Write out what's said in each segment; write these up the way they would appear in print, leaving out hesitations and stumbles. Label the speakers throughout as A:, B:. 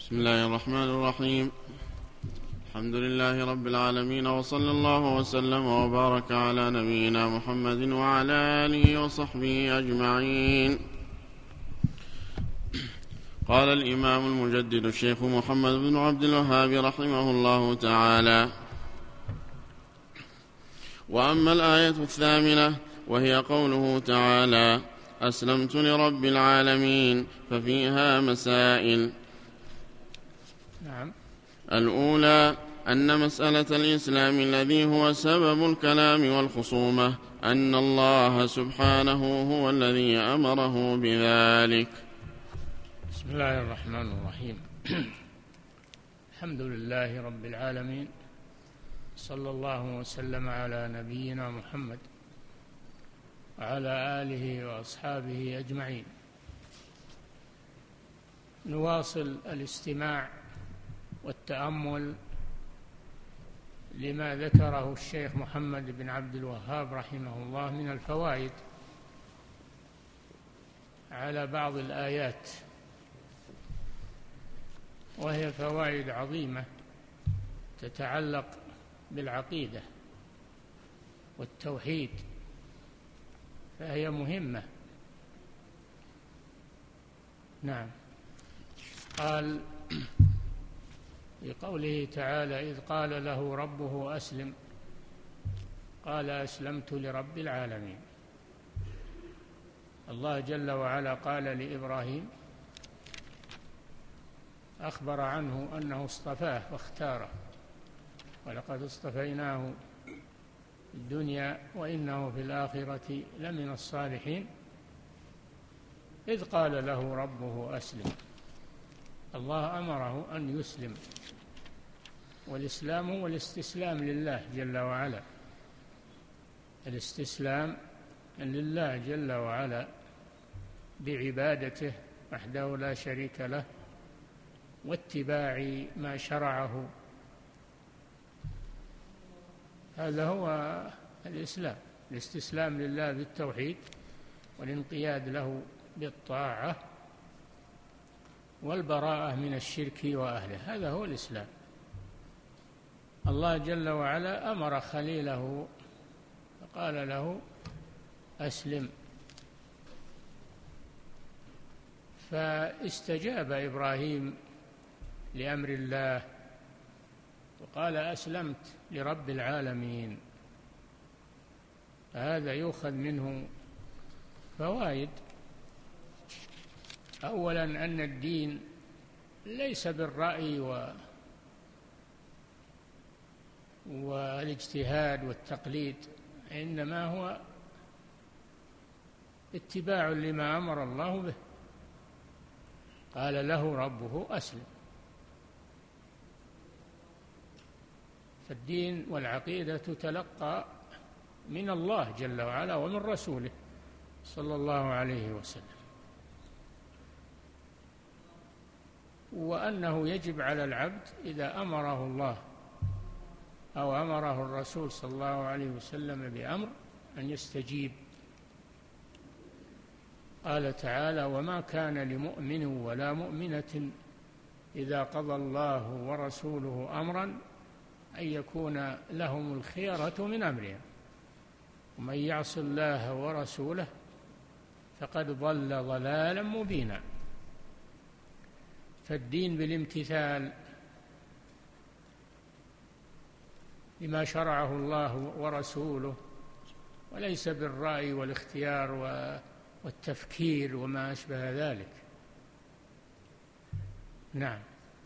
A: بسم الله الرحمن الرحيم. الحمد لله رب العالمين، وصلى الله وسلم وبارك على نبينا محمد وعلى آله وصحبه أجمعين. قال الإمام المجدد الشيخ محمد بن عبد الوهاب رحمه الله تعالى: وأما الآية 8 وهي قوله تعالى: أسلمت لرب العالمين، ففيها مسائل.
B: نعم.
A: الأولى أن مسألة الإسلام الذي هو سبب الكلام والخصومة أن الله سبحانه هو الذي أمره بذلك.
B: بسم الله الرحمن الرحيم. الحمد لله رب العالمين، صلى الله وسلم على نبينا محمد وعلى آله وأصحابه أجمعين. نواصل الاستماع والتأمل لما ذكره الشيخ محمد بن عبد الوهاب رحمه الله من الفوائد على بعض الآيات، وهي فوائد عظيمة تتعلق بالعقيدة والتوحيد، فهي مهمة. نعم. قال في قوله تعالى: إذ قال له ربه أسلم، قال: أسلمت لرب العالمين. الله جل وعلا قال لإبراهيم، أخبر عنه أنه اصطفاه واختاره: ولقد اصطفيناه في الدنيا وإنه في الآخرة لمن الصالحين. إذ قال له ربه أسلم، الله أمره أن يسلم، والإسلام هو الاستسلام لله جل وعلا، الاستسلام لله جل وعلا بعبادته وحده لا شريك له، واتباع ما شرعه. هذا هو الإسلام، الاستسلام لله بالتوحيد والانقياد له بالطاعة والبراءة من الشرك وأهله. هذا هو الإسلام. الله جل وعلا أمر خليله فقال له: أسلم. فاستجاب إبراهيم لأمر الله وقال: أسلمت لرب العالمين. هذا يؤخذ منه فوائد. أولا، أن الدين ليس بالرأي والاجتهاد والتقليد، إنما هو اتباع لما أمر الله به. قال له ربه أسلم. فالدين والعقيدة تتلقى من الله جل وعلا ومن رسوله صلى الله عليه وسلم، وأنه يجب على العبد إذا أمره الله أو أمره الرسول صلى الله عليه وسلم بأمر أن يستجيب. قال تعالى: وما كان لمؤمن ولا مؤمنة إذا قضى الله ورسوله أمرا أن يكون لهم الخيرة من أمرهم، ومن يعص الله ورسوله فقد ضل ضلالا مبينا. فالدين بالامتثال لما شرعه الله ورسوله، وليس بالرأي والاختيار والتفكير وما أشبه ذلك. نعم.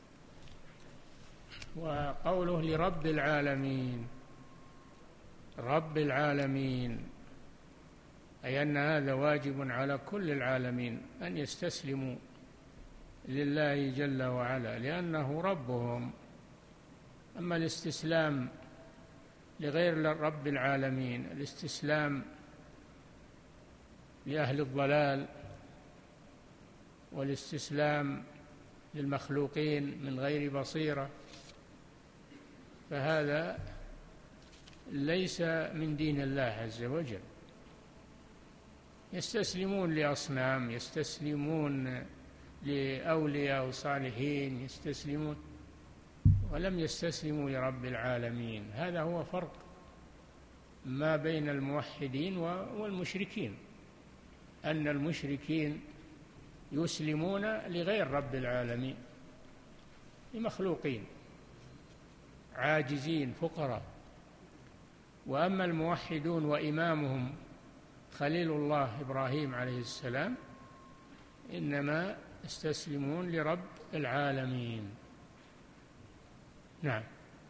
B: وقوله لرب العالمين، رب العالمين، أي أن هذا واجب على كل العالمين أن يستسلموا لله جل وعلا لأنه ربهم. أما الاستسلام لغير رب العالمين، الاستسلام لأهل الضلال والاستسلام للمخلوقين من غير بصيرة، فهذا ليس من دين الله عز وجل. يستسلمون لأصنام، يستسلمون لأولياء وصالحين يستسلمون، ولم يستسلموا لرب العالمين. هذا هو فرق ما بين الموحدين والمشركين، أن المشركين يسلمون لغير رب العالمين، لمخلوقين عاجزين فقراء. وأما الموحدون وإمامهم خليل الله إبراهيم عليه السلام إنما يستسلمون لرب العالمين. نعم.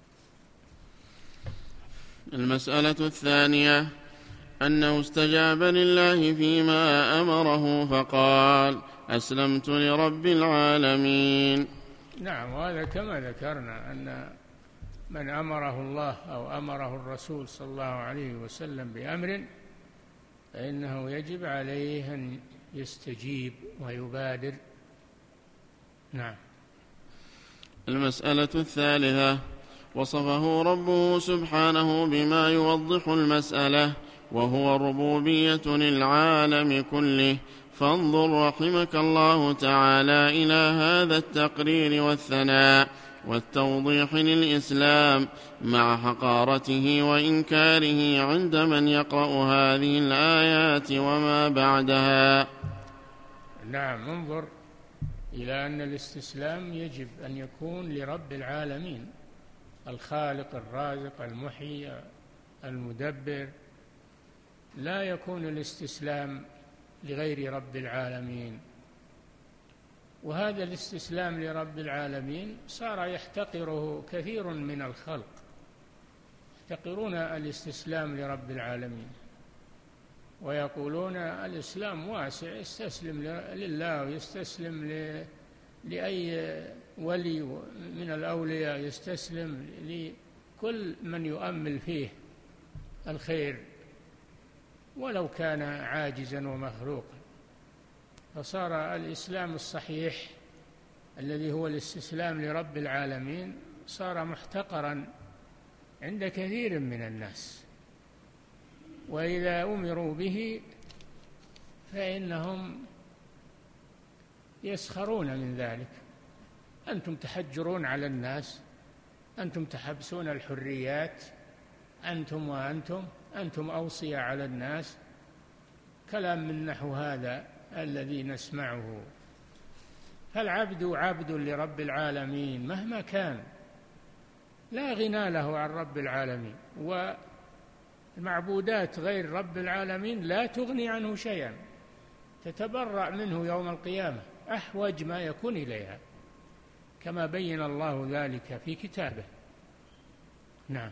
A: المسألة الثانية أنه استجاب لله فيما أمره فقال: أسلمت لرب العالمين.
B: نعم، وهذا كما ذكرنا أن من أمره الله أو أمره الرسول صلى الله عليه وسلم بأمر فإنه يجب عليه أن يستجيب ويبادر. نعم.
A: المسألة الثالثة: وصفه ربه سبحانه بما يوضح المسألة، وهو الربوبية للعالم كله. فانظر رحمك الله تعالى إلى هذا التقرير والثناء والتوضيح للإسلام مع حقارته وإنكاره عند من يقرأ هذه الآيات وما بعدها.
B: نعم، انظر إلى أن الاستسلام يجب أن يكون لرب العالمين، الخالق الرازق المحيي المدبر. لا يكون الاستسلام لغير رب العالمين. وهذا الاستسلام لرب العالمين صار يحتقره كثير من الخلق، يحتقرون الاستسلام لرب العالمين ويقولون الإسلام واسع، يستسلم لله ويستسلم لأي ولي من الأولياء، يستسلم لكل من يؤمل فيه الخير ولو كان عاجزا ومخلوقا. فصار الإسلام الصحيح الذي هو الاستسلام لرب العالمين صار محتقرا عند كثير من الناس، وإذا أمروا به فإنهم يسخرون من ذلك. أنتم تحجرون على الناس، أنتم تحبسون الحريات، أنتم أوصياء على الناس. كلام من نحو هذا الذي نسمعه. فالعبد عبد لرب العالمين مهما كان، لا غنى له عن رب العالمين، والمعبودات غير رب العالمين لا تغني عنه شيئا، تتبرأ منه يوم القيامة أحوج ما يكون إليها، كما بين الله ذلك في كتابه. نعم.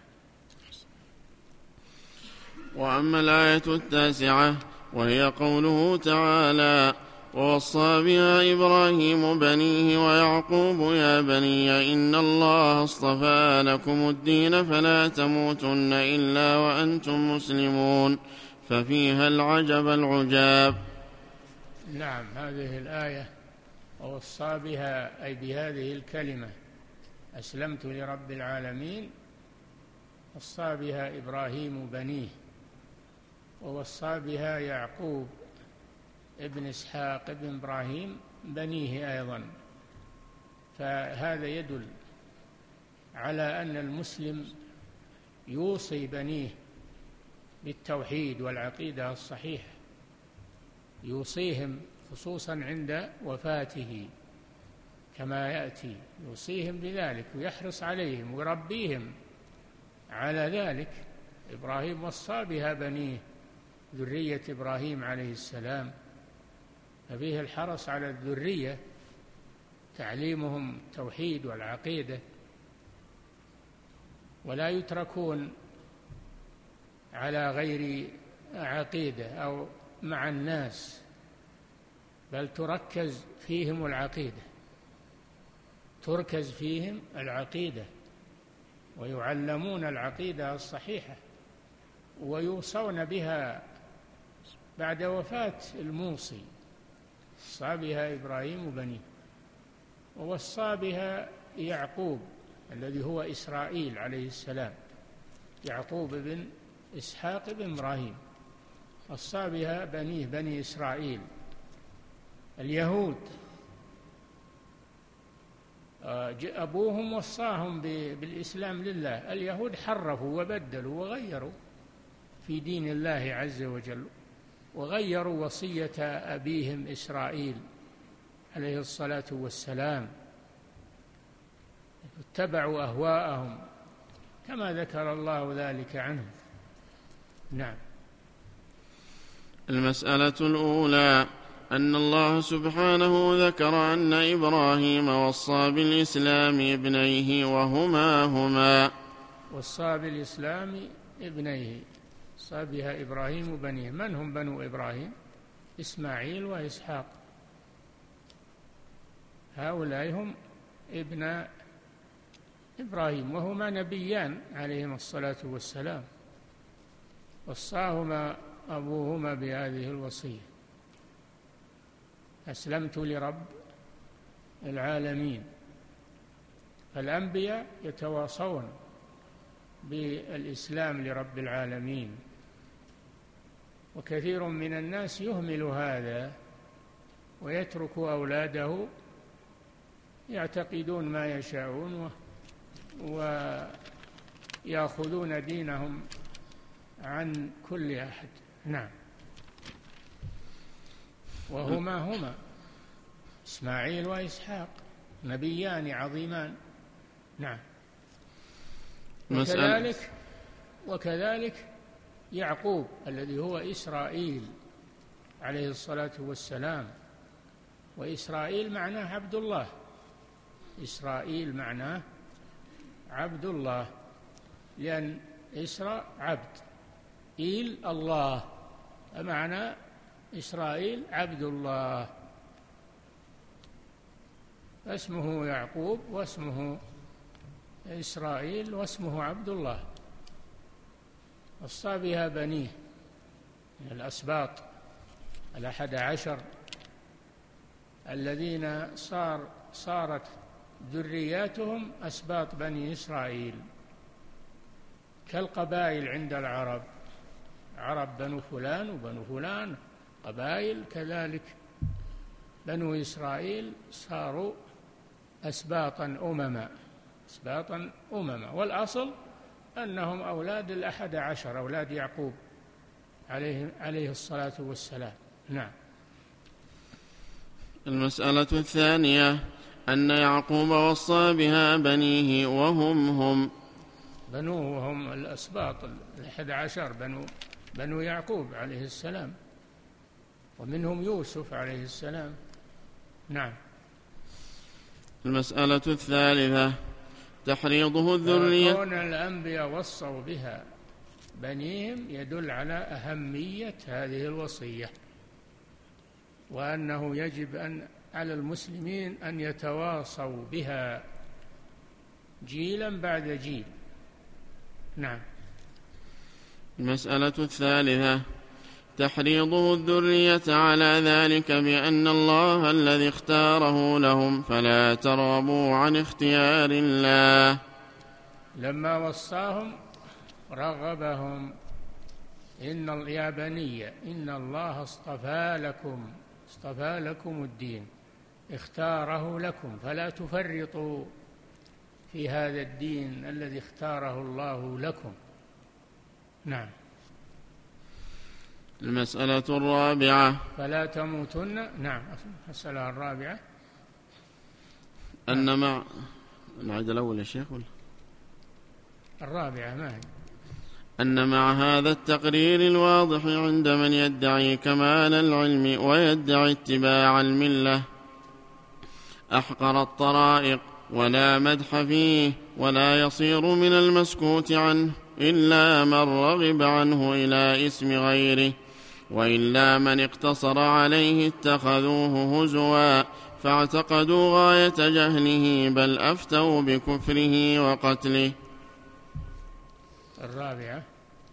A: وأما الآية التاسعة وهي قوله تعالى: ووصى بها إبراهيم بنيه ويعقوب يا بني إن الله اصطفى لكم الدين فلا تموتن إلا وأنتم مسلمون، ففيها العجب العجاب.
B: نعم، هذه الآية ووصى بها أي بهذه الكلمة أسلمت لرب العالمين، وصى بها إبراهيم بنيه، ووصى بها يعقوب ابن إسحاق ابن إبراهيم بنيه أيضا. فهذا يدل على أن المسلم يوصي بنيه بالتوحيد والعقيدة الصحيحة، يوصيهم خصوصا عند وفاته كما يأتي، يوصيهم بذلك ويحرص عليهم ويربيهم على ذلك. إبراهيم وصى بها بنيه ذرية إبراهيم عليه السلام، ففيه الحرص على الذرية، تعليمهم التوحيد والعقيدة، ولا يتركون على غير عقيدة أو مع الناس، بل تركز فيهم العقيدة، تركز فيهم العقيدة ويعلمون العقيدة الصحيحة ويوصون بها بعد وفاة الموصي. وصى بها إبراهيم بنيه، ووصى بها يعقوب الذي هو إسرائيل عليه السلام، يعقوب بن إسحاق بن إبراهيم، وصى بها بنيه بني إسرائيل اليهود أبوهم وصاهم بالإسلام لله. اليهود حرفوا وبدلوا وغيروا في دين الله عز وجل، وغيروا وصية أبيهم إسرائيل عليه الصلاة والسلام، اتبعوا أهواءهم كما ذكر الله ذلك عنهم. نعم.
A: المسألة الأولى أن الله سبحانه ذكر أن إبراهيم وصى بالإسلام ابنيه وهما
B: وصى بالإسلام ابنيه، وصى بها إبراهيم بنيه. من هم بنو إبراهيم؟ إسماعيل وإسحاق، هؤلاء هم ابن إبراهيم، وهما نبيان عليهما الصلاة والسلام، وصاهما أبوهما بهذه الوصية: أسلمت لرب العالمين. فالأنبياء يتواصون بالإسلام لرب العالمين، وكثير من الناس يهمل هذا ويترك أولاده يعتقدون ما يشاءون ويأخذون دينهم عن كل أحد. نعم. وهما إسماعيل وإسحاق نبيان عظيمان. نعم. وكذلك يعقوب الذي هو إسرائيل عليه الصلاة والسلام. وإسرائيل معناه عبد الله، إسرائيل معناه عبد الله، لأن إسراء عبد، إيل الله، معنى إسرائيل عبد الله، اسمه يعقوب واسمه إسرائيل واسمه عبد الله. وصى بها بنيه من الأسباط 11 الذين صارت ذرياتهم أسباط بني إسرائيل، كالقبائل عند العرب، عرب بنو فلان وبنو فلان قبائل، كذلك بنو إسرائيل صاروا أسباطا أمما، والأصل أنهم أولاد 11 أولاد يعقوب عليه الصلاة والسلام. نعم.
A: المسألة الثانية أن يعقوب وصى بها بنيه وهم
B: بنوه هم الأسباط 11 بنو يعقوب عليه السلام، ومنهم يوسف عليه السلام. نعم.
A: المسألة الثالثة تحريضه الذرية.
B: كون الأنبياء وصوا بها بنيهم يدل على أهمية هذه الوصية، وأنه يجب على المسلمين أن يتواصوا بها جيلا بعد جيل. نعم.
A: المسألة الثالثة تحريضه الذرية على ذلك بأن الله الذي اختاره لهم، فلا ترغبوا عن اختيار الله.
B: لما وصاهم رغبهم: يا بني إن الله اصطفى لكم الدين، اختاره لكم، فلا تفرطوا في هذا الدين الذي اختاره الله لكم. نعم.
A: المسألة الرابعة
B: فلا تموتن. نعم. المسألة الرابعة
A: أن مع نعيد الأول يا شيخ ولا
B: الرابعة ما هي؟
A: أن مع هذا التقرير الواضح عند من يدعي كمال العلم ويدعي اتباع الملة أحقر الطرائق ولا مدح فيه، ولا يصير من المسكوت عنه إلا من رغب عنه إلى اسم غيره، وإلا من اقتصر عليه اتخذوه هزوا فاعتقدوا غاية جهله، بل أفتوا بكفره وقتله.
B: الرابعة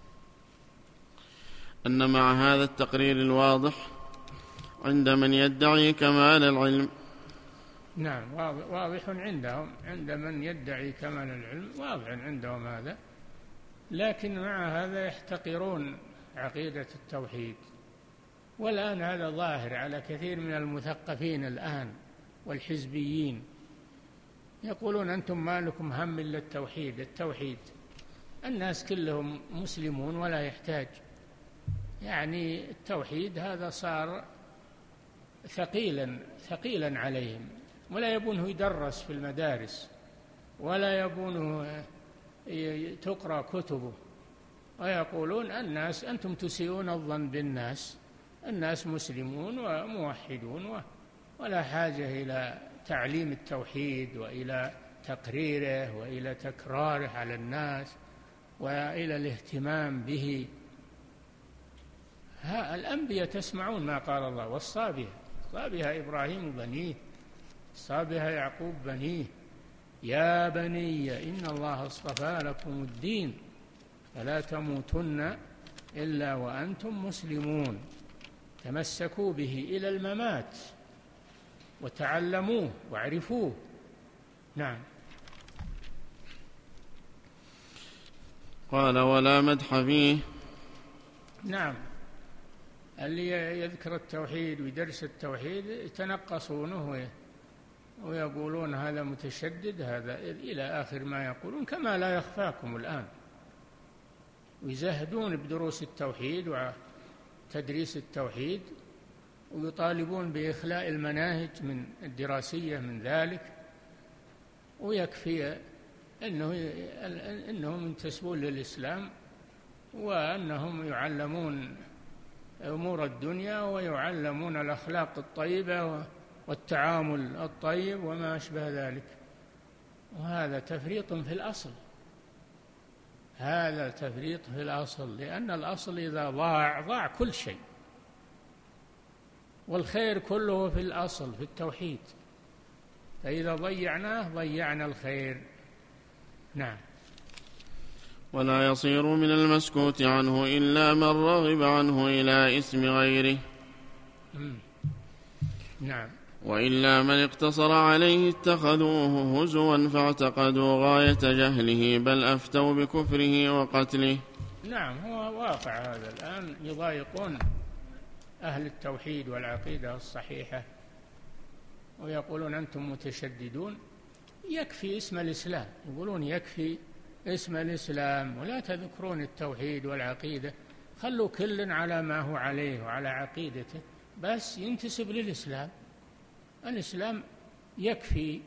A: أن مع هذا التقرير الواضح عند من يدعي كمال العلم.
B: نعم، واضح عندهم، عند من يدعي كمال العلم واضح عندهم هذا، لكن مع هذا يحتقرون عقيدة التوحيد. والآن هذا ظاهر على كثير من المثقفين الآن والحزبيين، يقولون أنتم ما لكم هم إلا التوحيد. الناس كلهم مسلمون ولا يحتاج، يعني التوحيد هذا صار ثقيلا عليهم، ولا يبونه يدرس في المدارس، ولا يبونه تقرأ كتبه. ويقولون الناس أنتم تسيئون الظن بالناس، الناس مسلمون وموحدون ولا حاجة إلى تعليم التوحيد وإلى تقريره وإلى تكراره على الناس وإلى الاهتمام به. الأنبياء تسمعون ما قال الله، والصابئة إبراهيم بنيه، الصابئة يعقوب بنيه، يا بني إن الله اصطفى لكم الدين فلا تموتن إلا وأنتم مسلمون. تمسكوا به إلى الممات وتعلموه واعرفوه. نعم.
A: قال ولا مدح فيه.
B: نعم، اللي يذكر التوحيد ويدرس التوحيد يتنقصونه ويقولون هذا متشدد، هذا إلى آخر ما يقولون، كما لا يخفاكم الآن، ويزهدون بدروس التوحيد وتدريس التوحيد، ويطالبون بإخلاء المناهج من الدراسية من ذلك، ويكفي أنهم ينتسبون للإسلام وأنهم يعلمون أمور الدنيا ويعلمون الأخلاق الطيبة والتعامل الطيب وما أشبه ذلك. وهذا تفريط في الأصل، هذا تفريط في الأصل، لأن الأصل إذا ضاع كل شيء، والخير كله في الأصل في التوحيد، فإذا ضيعناه ضيعنا الخير. نعم.
A: ولا يصير من المسكوت عنه إلا من رغب عنه إلى اسم غيره.
B: نعم.
A: وإلا من اقتصر عليه اتخذوه هزوا فاعتقدوا غاية جهله، بل أفتوا بكفره وقتله.
B: نعم، هو واقع هذا الآن، يضايقون أهل التوحيد والعقيدة الصحيحة ويقولون أنتم متشددون. يكفي اسم الإسلام، يقولون يكفي اسم الإسلام ولا تذكرون التوحيد والعقيدة، خلوا كل على ما هو عليه وعلى عقيدته، بس ينتسب للإسلام. الإسلام يكفي،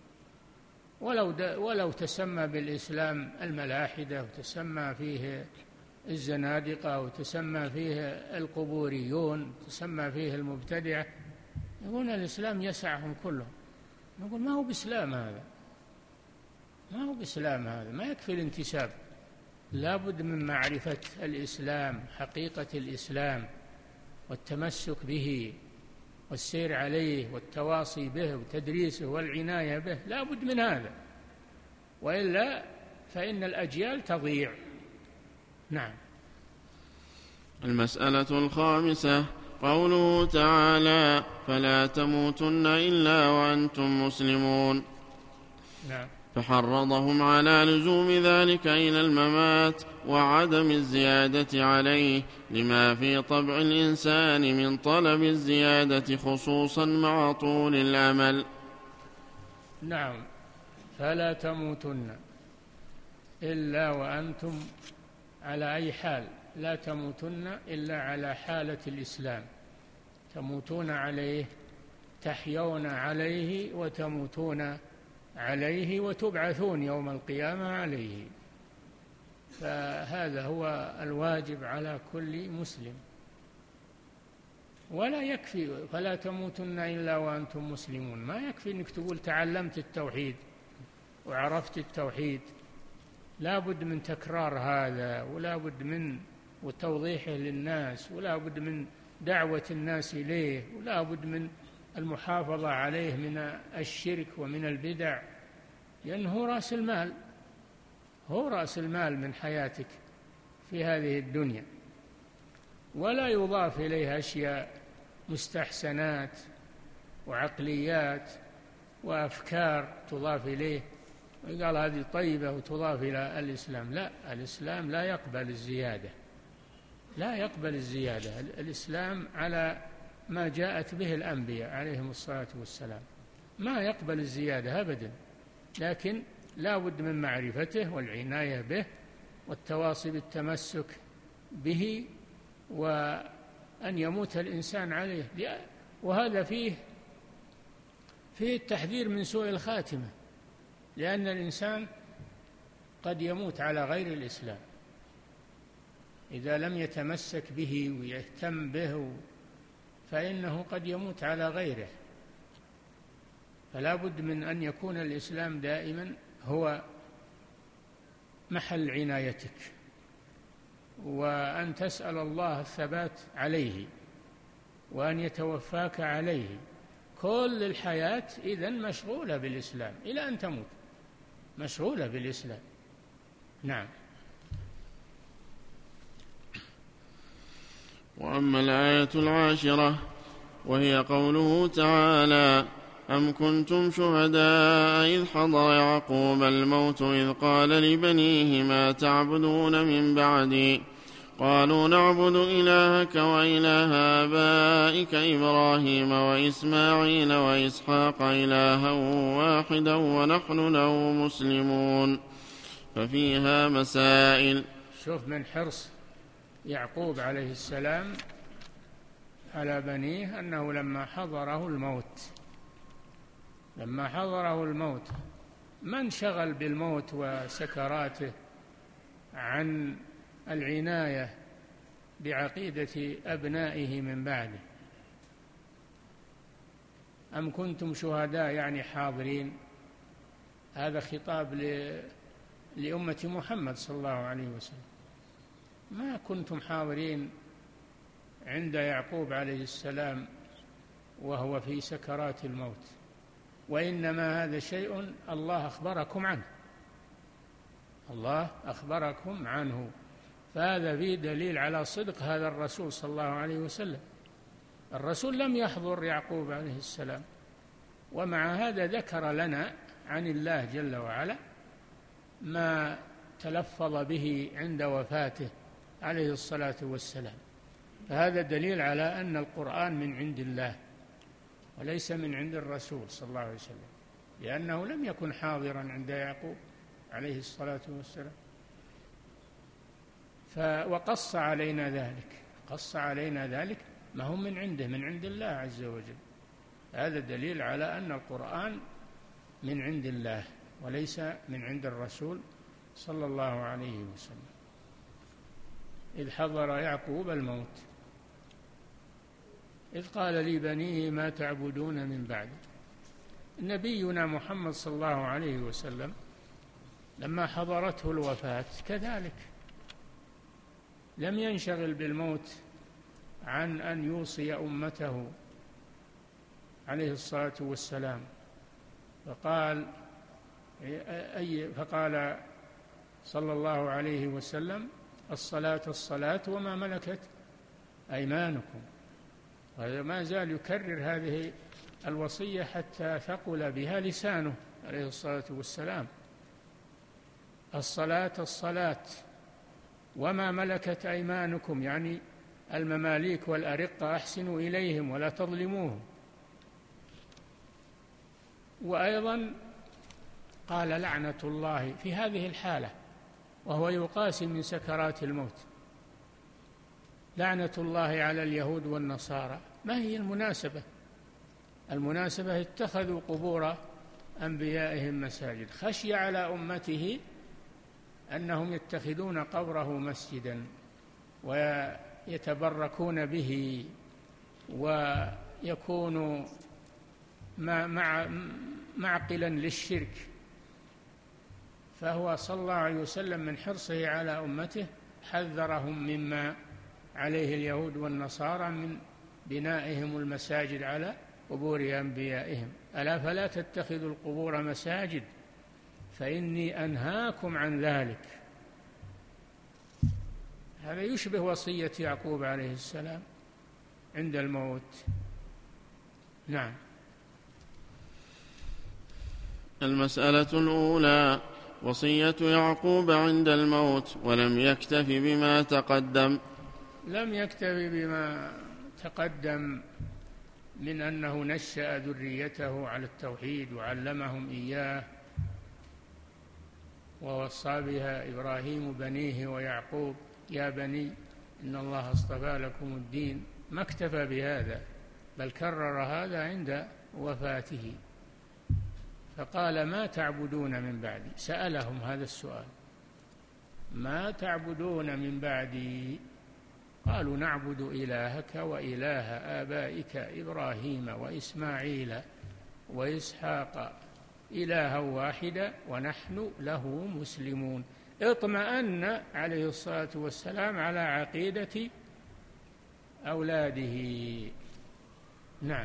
B: ولو تسمى بالإسلام الملاحدة، وتسمى فيه الزنادقة، وتسمى فيه القبوريون، وتسمى فيه المبتدعة، يقولون الإسلام يسعهم كلهم. نقول ما هو بإسلام هذا، ما هو بإسلام هذا، ما يكفي الانتساب، لا بد من معرفة الإسلام، حقيقة الإسلام، والتمسك به والسير عليه والتواصي به وتدريسه والعناية به، لا بد من هذا، وإلا فإن الأجيال تضيع. نعم.
A: المسألة الخامسة قوله تعالى فلا تموتن إلا وأنتم مسلمون.
B: نعم.
A: فحرضهم على لزوم ذلك إلى الممات وعدم الزيادة عليه، لما في طبع الإنسان من طلب الزيادة خصوصا مع طول الأمل.
B: نعم. فلا تموتن إلا وأنتم على أي حال، لا تموتن إلا على حالة الإسلام، تموتون عليه، تحيون عليه وتموتون عليه وتبعثون يوم القيامة عليه. فهذا هو الواجب على كل مسلم. ولا يكفي فلا تموتن إلا وأنتم مسلمون، ما يكفي أنك تقول تعلمت التوحيد وعرفت التوحيد، لا بد من تكرار هذا، ولا بد من وتوضيحه للناس، ولا بد من دعوة الناس إليه، ولا بد من المحافظة عليه من الشرك ومن البدع، لأنه هو رأس المال، هو رأس المال من حياتك في هذه الدنيا. ولا يضاف إليها أشياء مستحسنات وعقليات وأفكار تضاف إليه ويقال هذه طيبة وتضاف إلى الإسلام. لا، الإسلام لا يقبل الزيادة، لا يقبل الزيادة. الإسلام على ما جاءت به الأنبياء عليهم الصلاة والسلام، ما يقبل الزيادة أبدا. لكن لا بد من معرفته والعناية به والتواصي بالتمسك به، وأن يموت الإنسان عليه. وهذا فيه التحذير من سوء الخاتمة، لأن الإنسان قد يموت على غير الإسلام إذا لم يتمسك به ويهتم به، فإنه قد يموت على غيره. فلا بد من أن يكون الإسلام دائما هو محل عنايتك، وأن تسأل الله الثبات عليه وأن يتوفاك عليه. كل الحياة إذن مشغولة بالإسلام إلى أن تموت، مشغولة بالإسلام. نعم.
A: وأما الآية 10 وهي قوله تعالى: أم كنتم شهداء إذ حضر يعقوب الموت إذ قال لبنيه ما تعبدون من بعدي قالوا نعبد إلهك وإله آبائك إبراهيم وإسماعيل وإسحاق إلها واحدا ونحن له مسلمون. ففيها مسائل.
B: شوف من حرص يعقوب عليه السلام على بنيه أنه لما حضره الموت ما انشغل بالموت وسكراته عن العناية بعقيدة أبنائه من بعده. أم كنتم شهداء يعني حاضرين، هذا خطاب لأمة محمد صلى الله عليه وسلم. ما كنتم حاضرين عند يعقوب عليه السلام وهو في سكرات الموت، وإنما هذا شيء الله أخبركم عنه. فهذا فيه دليل على صدق هذا الرسول صلى الله عليه وسلم. الرسول لم يحضر يعقوب عليه السلام، ومع هذا ذكر لنا عن الله جل وعلا ما تلفظ به عند وفاته عليه الصلاة والسلام. فهذا دليل على أن القرآن من عند الله وليس من عند الرسول صلى الله عليه وسلم، لأنه لم يكن حاضرا عند يعقوب عليه الصلاة والسلام. وقص علينا ذلك ما هم من عنده، من عند الله عز وجل. هذا دليل على أن القرآن من عند الله وليس من عند الرسول صلى الله عليه وسلم. إذ حضر يعقوب الموت إذ قال لبنيه ما تعبدون من بعد. نبينا محمد صلى الله عليه وسلم لما حضرته الوفاة كذلك لم ينشغل بالموت عن أن يوصي أمته عليه الصلاة والسلام، فقال صلى الله عليه وسلم: الصلاة وما ملكت أيمانكم. وهذا ما زال يكرر هذه الوصية حتى ثقل بها لسانه عليه الصلاة والسلام. الصلاة وما ملكت أيمانكم، يعني المماليك والأرقة أحسنوا إليهم ولا تظلموهم. وأيضا قال لعنة الله في هذه الحالة وهو يقاسي من سكرات الموت: لعنة الله على اليهود والنصارى. ما هي المناسبة اتخذوا قبور أنبيائهم مساجد، خشي على أمته أنهم يتخذون قبره مسجدا ويتبركون به ويكون معقلا للشرك. فهو صلى الله عليه وسلم من حرصه على أمته حذرهم مما عليه اليهود والنصارى من بنائهم المساجد على قبور أنبيائهم. ألا فلا تتخذوا القبور مساجد فإني أنهاكم عن ذلك. هذا يشبه وصية يعقوب عليه السلام عند الموت. نعم.
A: المسألة الأولى: وصية يعقوب عند الموت، ولم يكتف بما تقدم.
B: لم يكتف بما تقدم من أنه نشأ ذريته على التوحيد وعلمهم إياه ووصى بها إبراهيم بنيه ويعقوب يا بني إن الله اصطفى لكم الدين، ما اكتفى بهذا بل كرر هذا عند وفاته، فقال ما تعبدون من بعدي، سألهم هذا السؤال ما تعبدون من بعدي؟ قالوا نعبد إلهك وإله آبائك إبراهيم وإسماعيل وإسحاق إلها واحدا ونحن له مسلمون. اطمأن عليه الصلاة والسلام على عقيدة أولاده. نعم.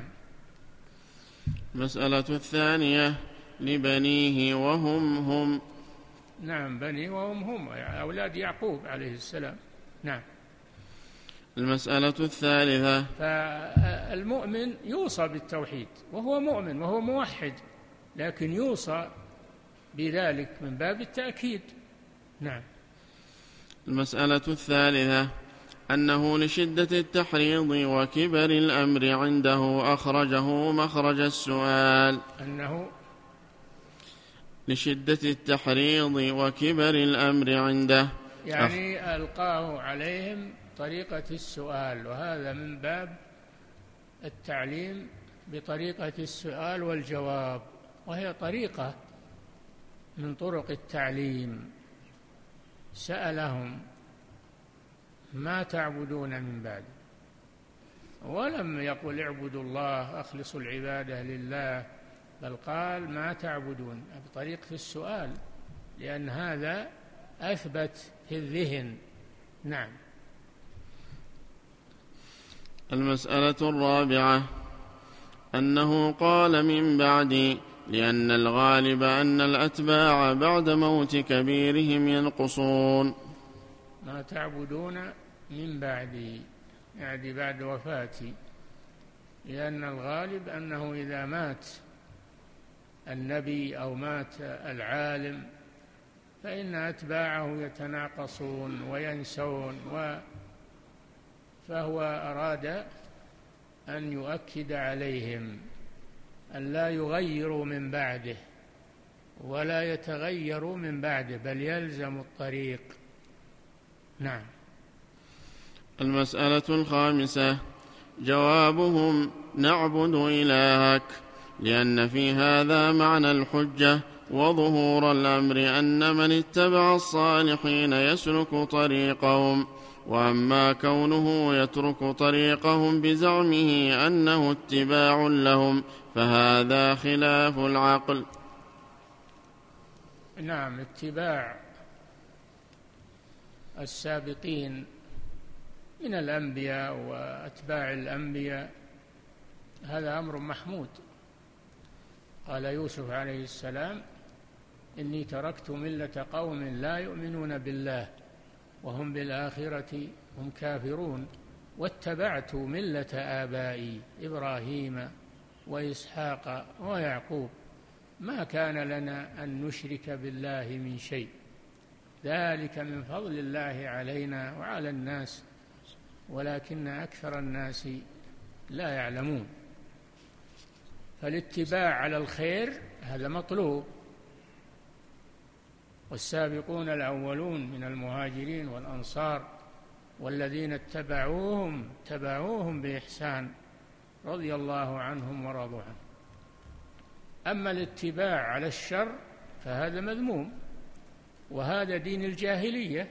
A: مسألة الثانية لبنيه وهم.
B: نعم، بني وهم أولاد يعقوب عليه السلام. نعم.
A: المسألة الثالثة،
B: فالمؤمن يوصى بالتوحيد وهو مؤمن وهو موحد، لكن يوصى بذلك من باب التأكيد. نعم.
A: المسألة الثالثة أنه لشدة التحريض وكبر الأمر عنده أخرجه مخرج السؤال.
B: أنه
A: لشدة التحريض وكبر الأمر عنده،
B: يعني ألقاه عليهم طريقة السؤال، وهذا من باب التعليم بطريقة السؤال والجواب، وهي طريقة من طرق التعليم. سألهم ما تعبدون من بعد، ولم يقل اعبدوا الله أخلصوا العبادة لله، بل قال ما تعبدون بطريقة السؤال، لأن هذا أثبت في الذهن. نعم.
A: المسألة الرابعة أنه قال من بعدي، لأن الغالب أن الأتباع بعد موت كبيرهم ينقصون.
B: ما تعبدون من بعدي يعني بعد وفاتي، لأن الغالب أنه إذا مات النبي أو مات العالم فإن أتباعه يتناقصون وينسون، فهو أراد أن يؤكد عليهم أن لا يغيروا من بعده ولا يتغيروا من بعده، بل يلزم الطريق. نعم.
A: المسألة الخامسة جوابهم نعبد إلهك، لأن في هذا معنى الحجة وظهور الأمر أن من اتبع الصالحين يسلك طريقهم، وأما كونه يترك طريقهم بزعمه أنه اتباع لهم فهذا خلاف العقل.
B: نعم، اتباع السابقين من الأنبياء وأتباع الأنبياء هذا أمر محمود. قال يوسف عليه السلام إني تركت ملة قوم لا يؤمنون بالله وهم بالآخرة هم كافرون واتبعت ملة آبائي إبراهيم وإسحاق ويعقوب ما كان لنا أن نشرك بالله من شيء ذلك من فضل الله علينا وعلى الناس ولكن أكثر الناس لا يعلمون. فالاتباع على الخير هذا مطلوب. والسابقون الأولون من المهاجرين والأنصار والذين اتبعوهم بإحسان رضي الله عنهم ورضوا عنه. أما الاتباع على الشر فهذا مذموم، وهذا دين الجاهلية.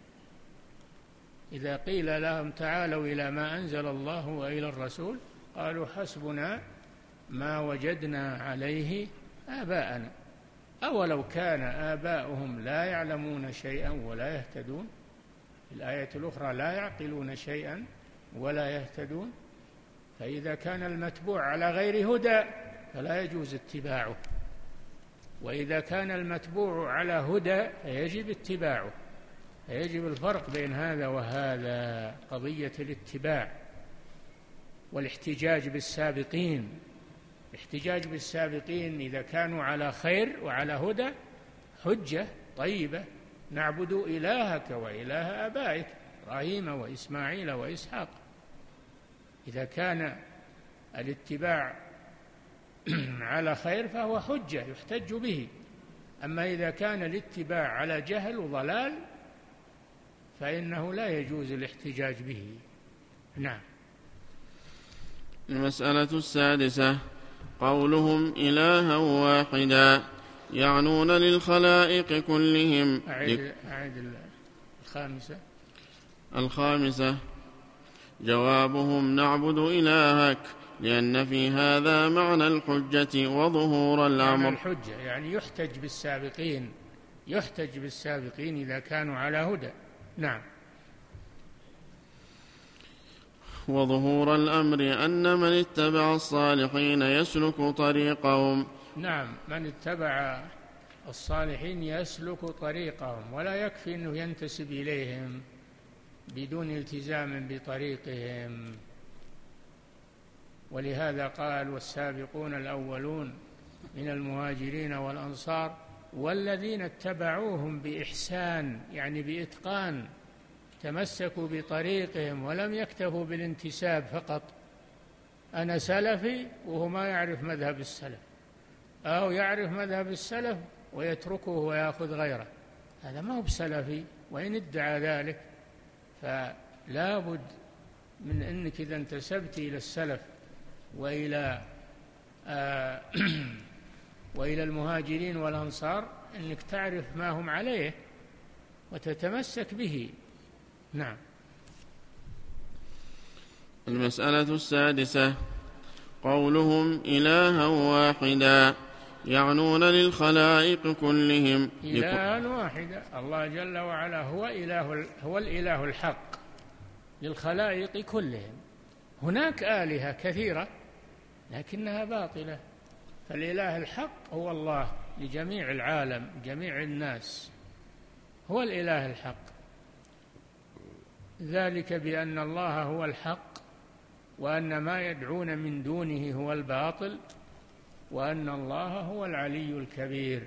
B: إذا قيل لهم تعالوا إلى ما أنزل الله وإلى الرسول قالوا حسبنا ما وجدنا عليه آباءنا. أولو كان آباؤهم لا يعلمون شيئا ولا يهتدون، في الآية الأخرى لا يعقلون شيئا ولا يهتدون. فإذا كان المتبوع على غير هدى فلا يجوز اتباعه، وإذا كان المتبوع على هدى فيجب اتباعه. فيجب الفرق بين هذا وهذا، قضية الاتباع والاحتجاج بالسابقين. الاحتجاج بالسابقين إذا كانوا على خير وعلى هدى حجة طيبة، نعبد إلهك وإله آبائك إبراهيم وإسماعيل وإسحاق. إذا كان الاتباع على خير فهو حجة يحتج به. أما إذا كان الاتباع على جهل وضلال فإنه لا يجوز الاحتجاج به. نعم.
A: المسألة السادسة: قولهم إلها واحدا يعنون للخلائق كلهم.
B: أعد
A: الخامسة: جوابهم نعبد إلهك، لأن في هذا معنى الحجة وظهور الأمر.
B: معنى الحجة يعني يحتج بالسابقين إذا كانوا على هدى. نعم.
A: وظهور الأمر أن من اتبع الصالحين يسلك طريقهم.
B: نعم، من اتبع الصالحين يسلك طريقهم، ولا يكفي أنه ينتسب إليهم بدون التزام بطريقهم. ولهذا قال: والسابقون الأولون من المهاجرين والأنصار والذين اتبعوهم بإحسان، يعني بإتقان، تمسكوا بطريقهم ولم يكتفوا بالانتساب فقط. أنا سلفي وهو ما يعرف مذهب السلف، أو يعرف مذهب السلف ويتركه ويأخذ غيره، هذا ما هو بسلفي وإن ادعى ذلك. فلا بد من أنك إذا انتسبت إلى السلف وإلى المهاجرين والأنصار أنك تعرف ما هم عليه وتتمسك به. نعم.
A: المسألة السادسة: قولهم إلها واحدا يعنون للخلائق كلهم.
B: إلها واحدا، الله جل وعلا هو الإله الحق للخلائق كلهم. هناك آلهة كثيرة لكنها باطلة، فالإله الحق هو الله لجميع العالم، جميع الناس، هو الإله الحق. ذلك بأن الله هو الحق، وأن ما يدعون من دونه هو الباطل، وأن الله هو العلي الكبير.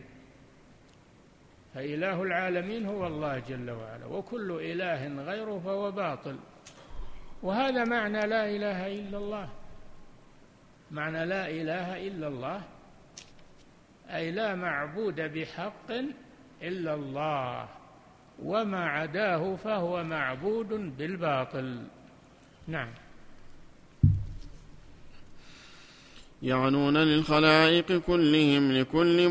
B: فإله العالمين هو الله جل وعلا، وكل إله غيره فهو باطل. وهذا معنى لا إله إلا الله. معنى لا إله إلا الله أي لا معبود بحق إلا الله، وما عداه فهو معبود بالباطل. نعم.
A: يعنون للخلائق كلهم لكل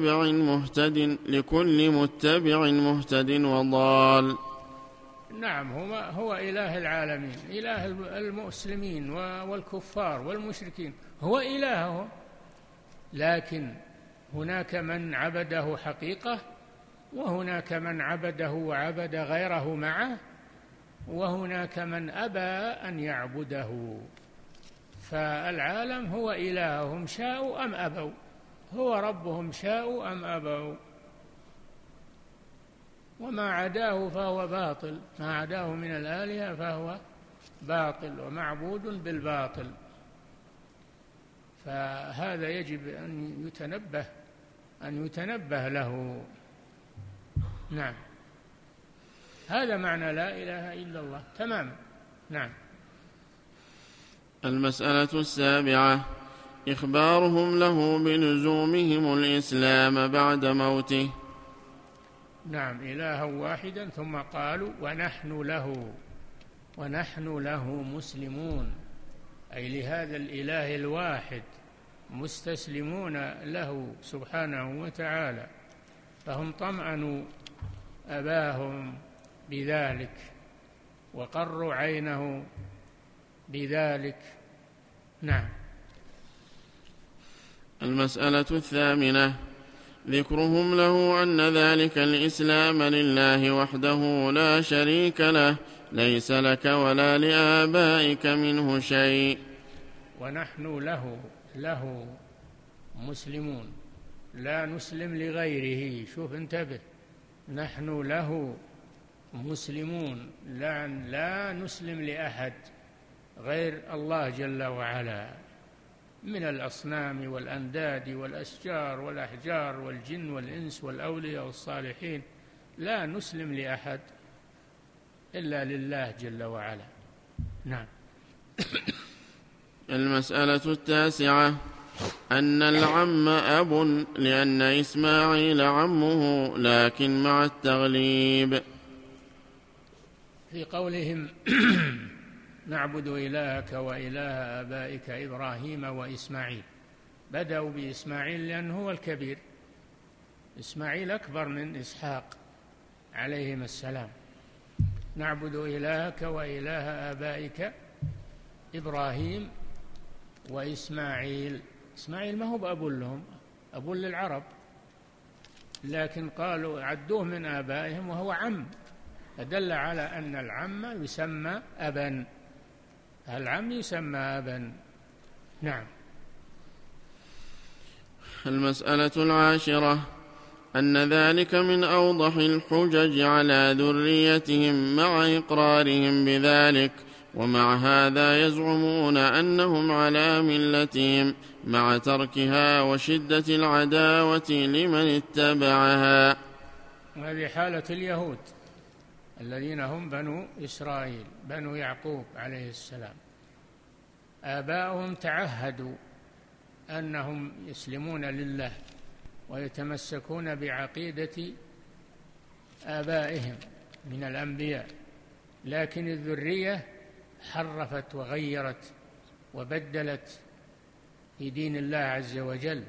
A: متبع مهتد وضال.
B: نعم، هو إله العالمين، إله المسلمين والكفار والمشركين، هو إلههم. لكن هناك من عبده حقيقة، وهناك من عبده وعبد غيره معه، وهناك من أبى أن يعبده. فالعالم هو إلههم شاءوا أم أبوا، هو ربهم شاءوا أم أبوا. وما عداه فهو باطل، ما عداه من الآلهة فهو باطل ومعبود بالباطل. فهذا يجب أن يتنبه له. نعم. هذا معنى لا إله إلا الله تمام. نعم.
A: المسألة السابعة: إخبارهم له بلزومهم الإسلام بعد موته.
B: نعم، إلها واحدا، ثم قالوا ونحن له مسلمون، أي لهذا الإله الواحد مستسلمون له سبحانه وتعالى. فهم طمأنوا أباهم بذلك وقروا عينه بذلك. نعم.
A: المسألة الثامنة: ذكرهم له أن ذلك الإسلام لله وحده لا شريك له، ليس لك ولا لآبائك منه شيء.
B: ونحن له مسلمون، لا نسلم لغيره. شوف انتبه، نحن له مسلمون، لا نسلم لأحد غير الله جل وعلا من الأصنام والأنداد والأشجار والأحجار والجن والإنس والأولياء والصالحين. لا نسلم لأحد إلا لله جل وعلا. نعم.
A: المسألة التاسعة: أن العم أب لأن إسماعيل عمه لكن مع التغليب.
B: في قولهم نعبد إلهك وإله آبائك إبراهيم وإسماعيل، بدأوا بإسماعيل لأنه هو الكبير، إسماعيل أكبر من إسحاق عليهما السلام. نعبد إلهك وإله آبائك إبراهيم وإسماعيل. إسماعيل ما هو بأب لهم، أب للعرب، لكن قالوا عدوه من آبائهم وهو عم، فدل على أن العم يسمى أبا، العم يسمى أبا. نعم.
A: المسألة 10 أن ذلك من أوضح الحجج على ذريتهم مع إقرارهم بذلك، ومع هذا يزعمون أنهم على ملتهم مع تركها وشدة العداوة لمن اتبعها.
B: هذه حالة اليهود الذين هم بنو إسرائيل، بنو يعقوب عليه السلام. آباؤهم تعهدوا أنهم يسلمون لله ويتمسكون بعقيدة آبائهم من الأنبياء، لكن الذرية حرفت وغيرت وبدلت في دين الله عز وجل.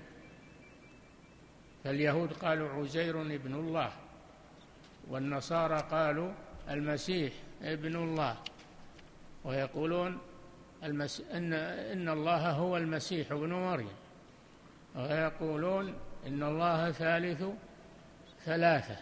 B: فاليهود قالوا عزير ابن الله، والنصارى قالوا المسيح ابن الله، ويقولون إن الله هو المسيح ابن مريم، ويقولون إن الله ثالث ثلاثة،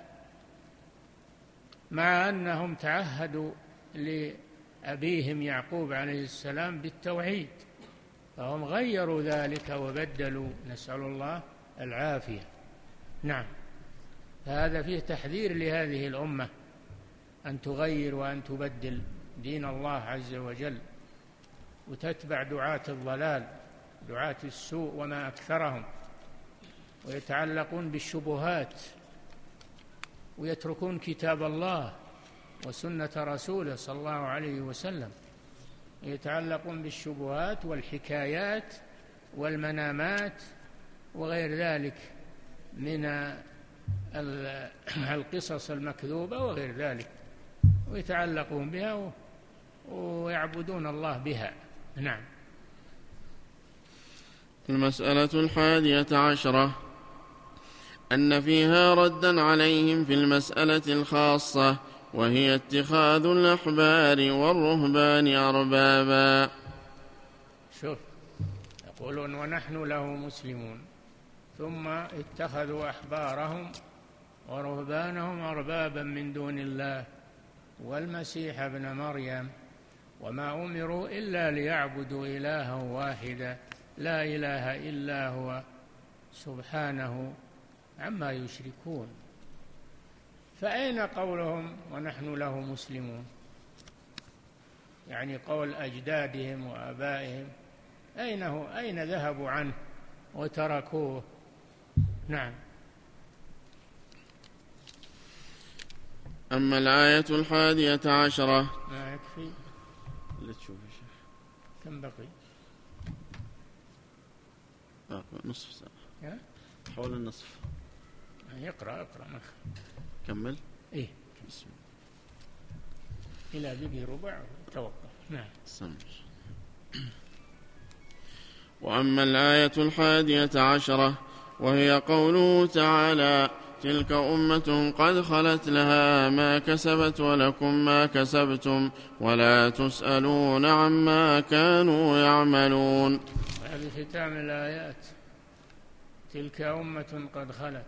B: مع أنهم تعهدوا لأبيهم يعقوب عليه السلام بالتوحيد، فهم غيروا ذلك وبدلوا، نسأل الله العافية. نعم. فهذا فيه تحذير لهذه الأمة أن تغير وأن تبدل دين الله عز وجل وتتبع دعاة الضلال، دعاة السوء وما أكثرهم، ويتعلقون بالشبهات ويتركون كتاب الله وسنة رسوله صلى الله عليه وسلم، يتعلقون بالشبهات والحكايات والمنامات وغير ذلك من القصص المكذوبة وغير ذلك، ويتعلقون بها ويعبدون الله بها. نعم.
A: المسألة 11 أن فيها ردا عليهم في المسألة الخاصة، وهي اتخاذ الأحبار والرهبان أربابا.
B: شوف، يقولون ونحن له مسلمون، ثم اتخذوا أحبارهم ورهبانهم أربابا من دون الله والمسيح ابن مريم، وما أمروا إلا ليعبدوا إلها واحدا لا إله إلا هو سبحانه عما يشركون. فأين قولهم ونحن له مسلمون؟ يعني قول أجدادهم وآبائهم أين ذهبوا عنه وتركوه؟ نعم.
A: أما الآية 11
B: ما يكفي؟
A: لا تشوف يا شيخ
B: كم بقي؟
A: نصف ساعة، حول النصف.
B: اقرأ
A: كمل.
B: إيه
A: بسم
B: الله. إلى بقي ربع توقف. نعم.
A: سمر. وأما الآية 11 وهي قوله تعالى تلك أمة قد خلت لها ما كسبت ولكم ما كسبتم ولا تسألون عما كانوا يعملون.
B: هذه ختام الآيات. تلك أمة قد خلت،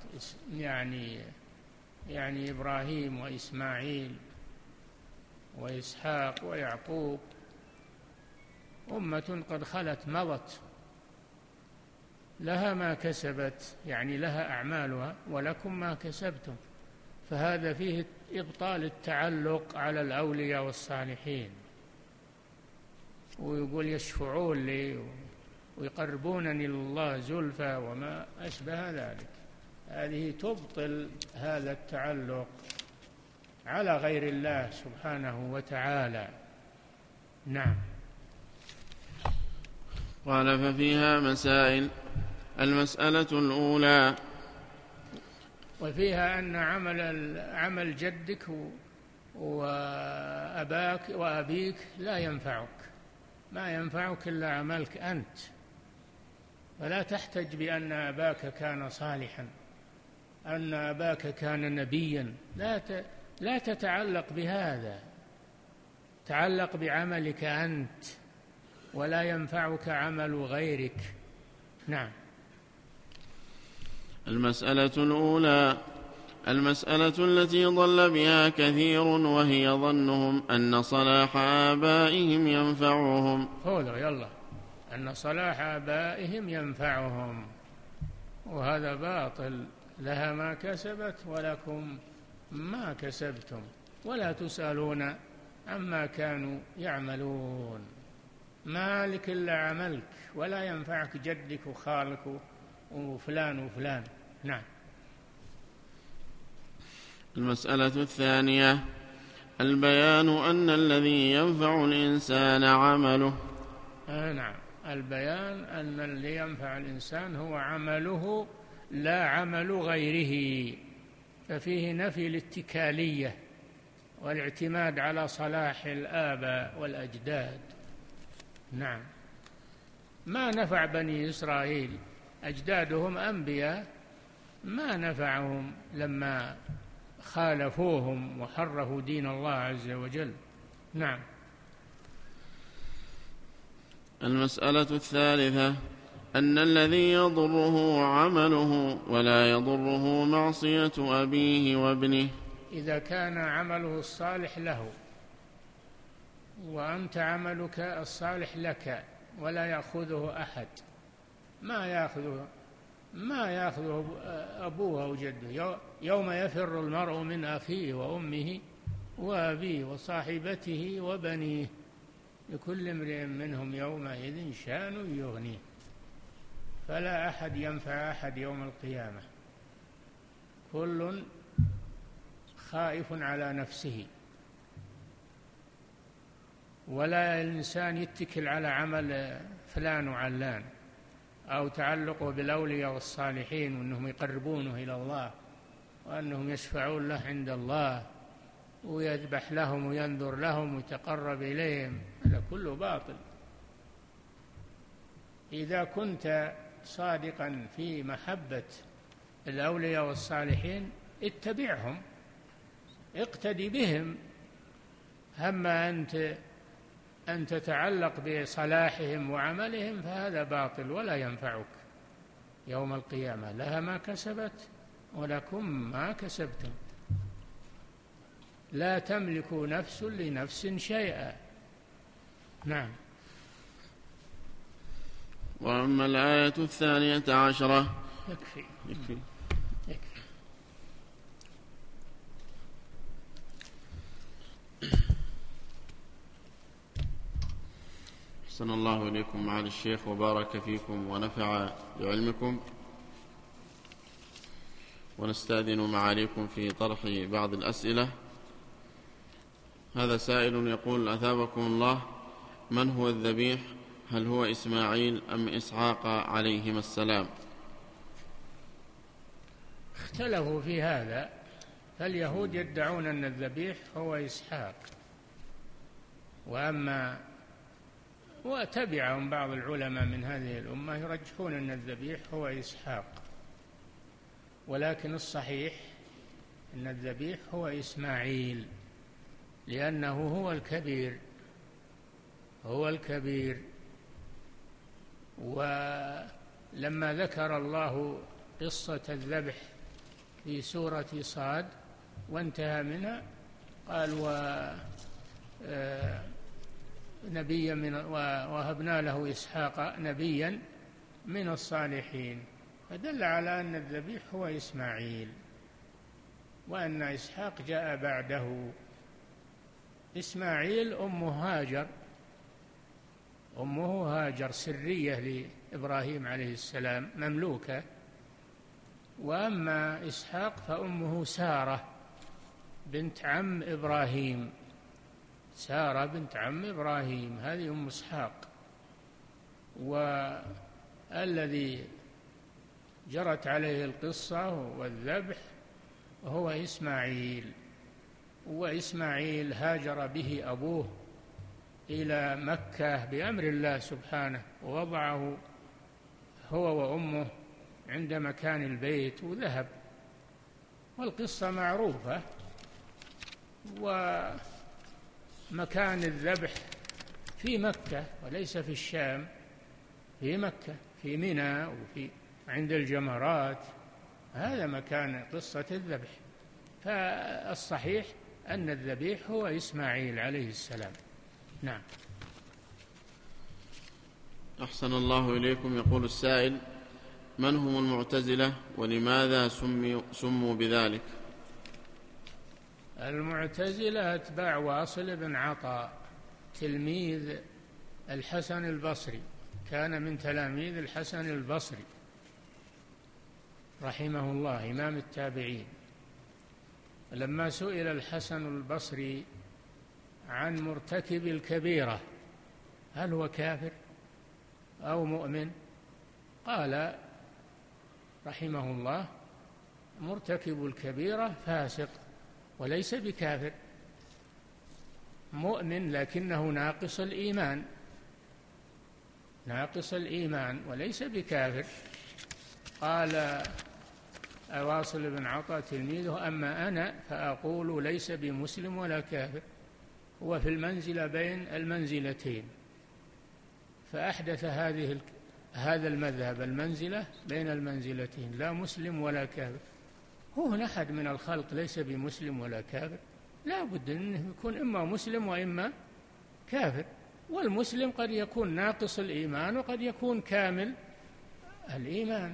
B: يعني إبراهيم وإسماعيل وإسحاق ويعقوب، أمة قد خلت مضت، لها ما كسبت، يعني لها أعمالها، ولكم ما كسبتم. فهذا فيه إبطال التعلق على الأولياء والصالحين، ويقول يشفعون لي ويقربونني لله زلفى وما أشبه ذلك. هذه تبطل هذا التعلق على غير الله سبحانه وتعالى. نعم.
A: قال ففيها مسائل. المسألة الأولى.
B: وفيها أن عمل جدك وأباك وأبيك لا ينفعك، ما ينفعك إلا عملك أنت، فلا تحتج بأن أباك كان صالحا، أن أباك كان نبيا، لا تتعلق بهذا، تعلق بعملك أنت، ولا ينفعك عمل غيرك. نعم.
A: المسألة الأولى. المسألة التي ضل بها كثير، وهي ظنهم أن صلاح آبائهم ينفعهم.
B: يلا، أن صلاح آبائهم ينفعهم، وهذا باطل. لها ما كسبت ولكم ما كسبتم، ولا تسألون عما كانوا يعملون. مالك إلا عملك، ولا ينفعك جدك وخالك وفلان وفلان. نعم.
A: المسألة الثانية. البيان أن الذي ينفع الإنسان عمله.
B: نعم، البيان أن الذي ينفع الإنسان هو عمله لا عمل غيره، ففيه نفي الاتكالية والاعتماد على صلاح الآباء والأجداد. نعم. ما نفع بني إسرائيل أجدادهم أنبياء، ما نفعهم لما خالفوهم وحرفوا دين الله عز وجل. نعم.
A: المسألة الثالثة. أن الذي يضره عمله ولا يضره معصية أبيه وابنه.
B: إذا كان عمله الصالح له وأنت عملك الصالح لك ولا يأخذه أحد، ما يأخذه أبوه أو جده. يوم يفر المرء من أخيه وأمه وأبيه وصاحبته وبنيه، لكل امرئ منهم يومئذ شأن يغنيه، فلا أحد ينفع أحد يوم القيامة، كل خائف على نفسه. ولا الإنسان يتكل على عمل فلان وعلان أو تعلقه بالأولياء والصالحين وأنهم يقربونه إلى الله وأنهم يشفعون له عند الله ويذبح لهم وينذر لهم ويتقرب إليهم، هذا كله باطل. إذا كنت صادقا في محبة الأولياء والصالحين اتبعهم، اقتدي بهم. أما أن تتعلق بصلاحهم وعملهم فهذا باطل ولا ينفعك يوم القيامة. لها ما كسبت ولكم ما كسبتم، لا تملك نفس لنفس شيئا. نعم.
A: وأما الآية 12.
B: يكفي.
A: أحسن الله إليكم معالي الشيخ وبارك فيكم ونفع بعلمكم. ونستأذن معاليكم في طرح بعض الأسئلة. هذا سائل يقول: أثابكم الله، من هو الذبيح؟ هل هو إسماعيل أم إسحاق عليهما السلام؟
B: اختلفوا في هذا، فاليهود يدعون أن الذبيح هو إسحاق، وتبعهم بعض العلماء من هذه الأمة يرجحون أن الذبيح هو إسحاق، ولكن الصحيح أن الذبيح هو إسماعيل، لأنه هو الكبير. ولما ذكر الله قصة الذبح في سورة صاد وانتهى منها قال: وهبنا له إسحاق نبيا من الصالحين، فدل على أن الذبيح هو إسماعيل، وأن إسحاق جاء بعده. إسماعيل أمه هاجر سرية لإبراهيم عليه السلام مملوكة، وأما إسحاق فأمه سارة بنت عم إبراهيم، هذه أم إسحاق. والذي جرت عليه القصة والذبح هو إسماعيل. وإسماعيل هاجر به أبوه إلى مكة بأمر الله سبحانه، ووضعه هو وأمه عند مكان البيت وذهب، والقصة معروفة. ومكان الذبح في مكة وليس في الشام، في مكة، في منى، وفي عند الجمرات، هذا مكان قصة الذبح. فالصحيح أن الذبيح هو إسماعيل عليه السلام. نعم.
A: أحسن الله إليكم. يقول السائل: من هم المعتزلة ولماذا سموا بذلك؟
B: المعتزلة أتباع واصل بن عطاء تلميذ الحسن البصري، كان من تلاميذ الحسن البصري رحمه الله إمام التابعين. لما سئل الحسن البصري عن مرتكب الكبيرة هل هو كافر أو مؤمن، قال رحمه الله: مرتكب الكبيرة فاسق وليس بكافر، مؤمن لكنه ناقص الإيمان، ناقص الإيمان وليس بكافر. قال واصل بن عطاء تلميذه: أما أنا فأقول ليس بمسلم ولا كافر، هو في المنزلة بين المنزلتين. فأحدث هذا المذهب المنزلة بين المنزلتين، لا مسلم ولا كافر. هو أحد من الخلق ليس بمسلم ولا كافر، لا بد أنه يكون إما مسلم وإما كافر، والمسلم قد يكون ناقص الإيمان وقد يكون كامل الإيمان.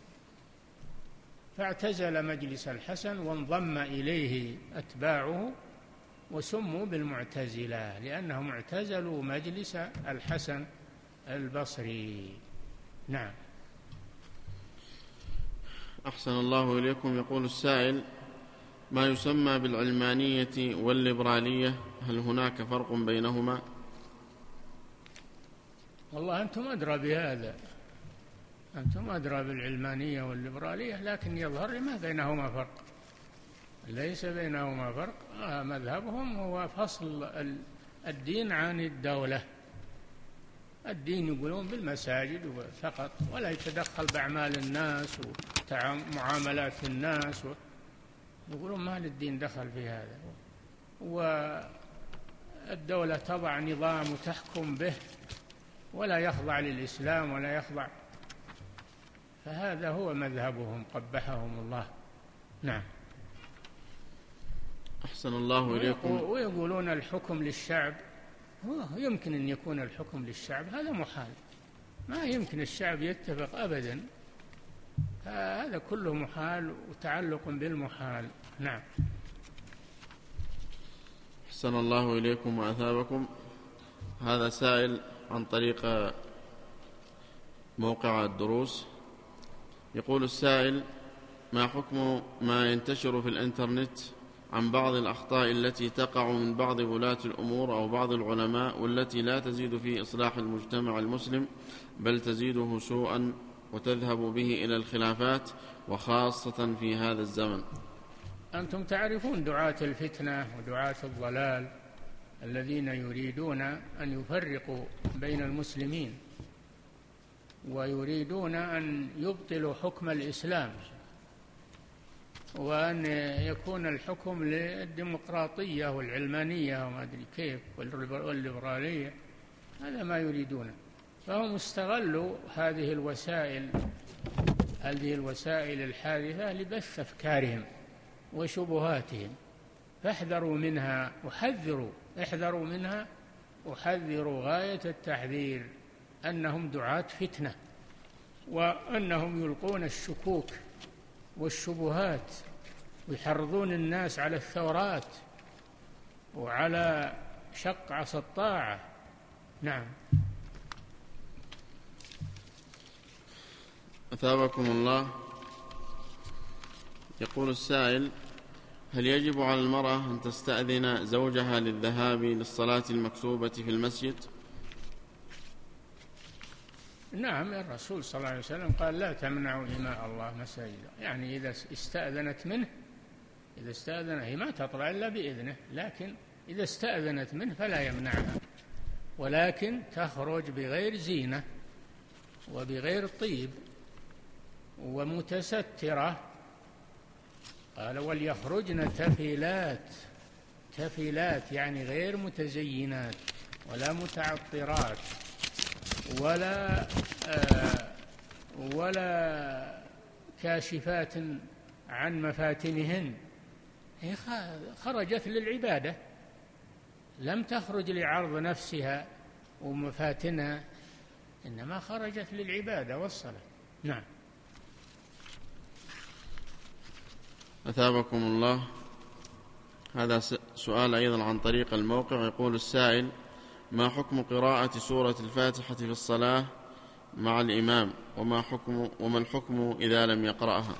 B: فاعتزل مجلس الحسن وانضم إليه أتباعه وسموا بالمعتزلة لأنهم اعتزلوا مجلس الحسن البصري. نعم.
A: أحسن الله إليكم. يقول السائل: ما يسمى بالعلمانية والليبرالية، هل هناك فرق بينهما؟
B: والله أنتم أدرى بهذا، أنتم أدرى بالعلمانية والليبرالية، لكن يظهر ما بينهما فرق، ليس بينهما فرق. مذهبهم هو فصل الدين عن الدولة. الدين يقولون بالمساجد فقط، ولا يتدخل بأعمال الناس ومعاملات الناس، يقولون ما للدين دخل في هذا. والدولة تضع نظام وتحكم به ولا يخضع للإسلام ولا يخضع، فهذا هو مذهبهم قبحهم الله. نعم.
A: أحسن الله إليكم.
B: ويقولون الحكم للشعب، يمكن أن يكون الحكم للشعب، هذا محال، ما يمكن الشعب يتفق أبدا، هذا كله محال وتعلق بالمحال. نعم.
A: أحسن الله إليكم وأثابكم. هذا سائل عن طريق موقع الدروس. يقول السائل: ما حكم ما ينتشر في الإنترنت عن بعض الأخطاء التي تقع من بعض ولاة الأمور أو بعض العلماء، والتي لا تزيد في إصلاح المجتمع المسلم بل تزيده سوءا وتذهب به إلى الخلافات، وخاصة في هذا الزمن؟
B: أنتم تعرفون دعاة الفتنة ودعاة الضلال الذين يريدون أن يفرقوا بين المسلمين ويريدون أن يبطلوا حكم الإسلام وأن يكون الحكم للديمقراطية والعلمانية وما أدري كيف والليبرالية، هذا ما يريدونه. فهم استغلوا هذه الوسائل الحادثة لبث أفكارهم وشبهاتهم، فاحذروا منها احذروا منها وحذروا غاية التحذير، أنهم دعاة فتنة، وأنهم يلقون الشكوك والشبهات ويحرضون الناس على الثورات وعلى شق عصا الطاعة. نعم.
A: أثابكم الله. يقول السائل: هل يجب على المرأة أن تستأذن زوجها للذهاب للصلاة المكتوبة في المسجد؟
B: نعم، الرسول صلى الله عليه وسلم قال لا تمنعوا إماء الله مساجد، يعني إذا استأذنت منه، إذا استأذن هي ما تطلع إلا بإذنه، لكن إذا استأذنت منه فلا يمنعها، ولكن تخرج بغير زينة وبغير طيب ومتسترة. قال وليخرجن تفلات يعني غير متزينات ولا متعطرات ولا كاشفات عن مفاتنهن. هي خرجت للعبادة، لم تخرج لعرض نفسها ومفاتنها، إنما خرجت للعبادة والصلاة. نعم.
A: أثابكم الله. هذا سؤال أيضا عن طريق الموقع. يقول السائل: ما حكم قراءة سورة الفاتحة في الصلاة مع الإمام، وما الحكم إذا لم يقرأها؟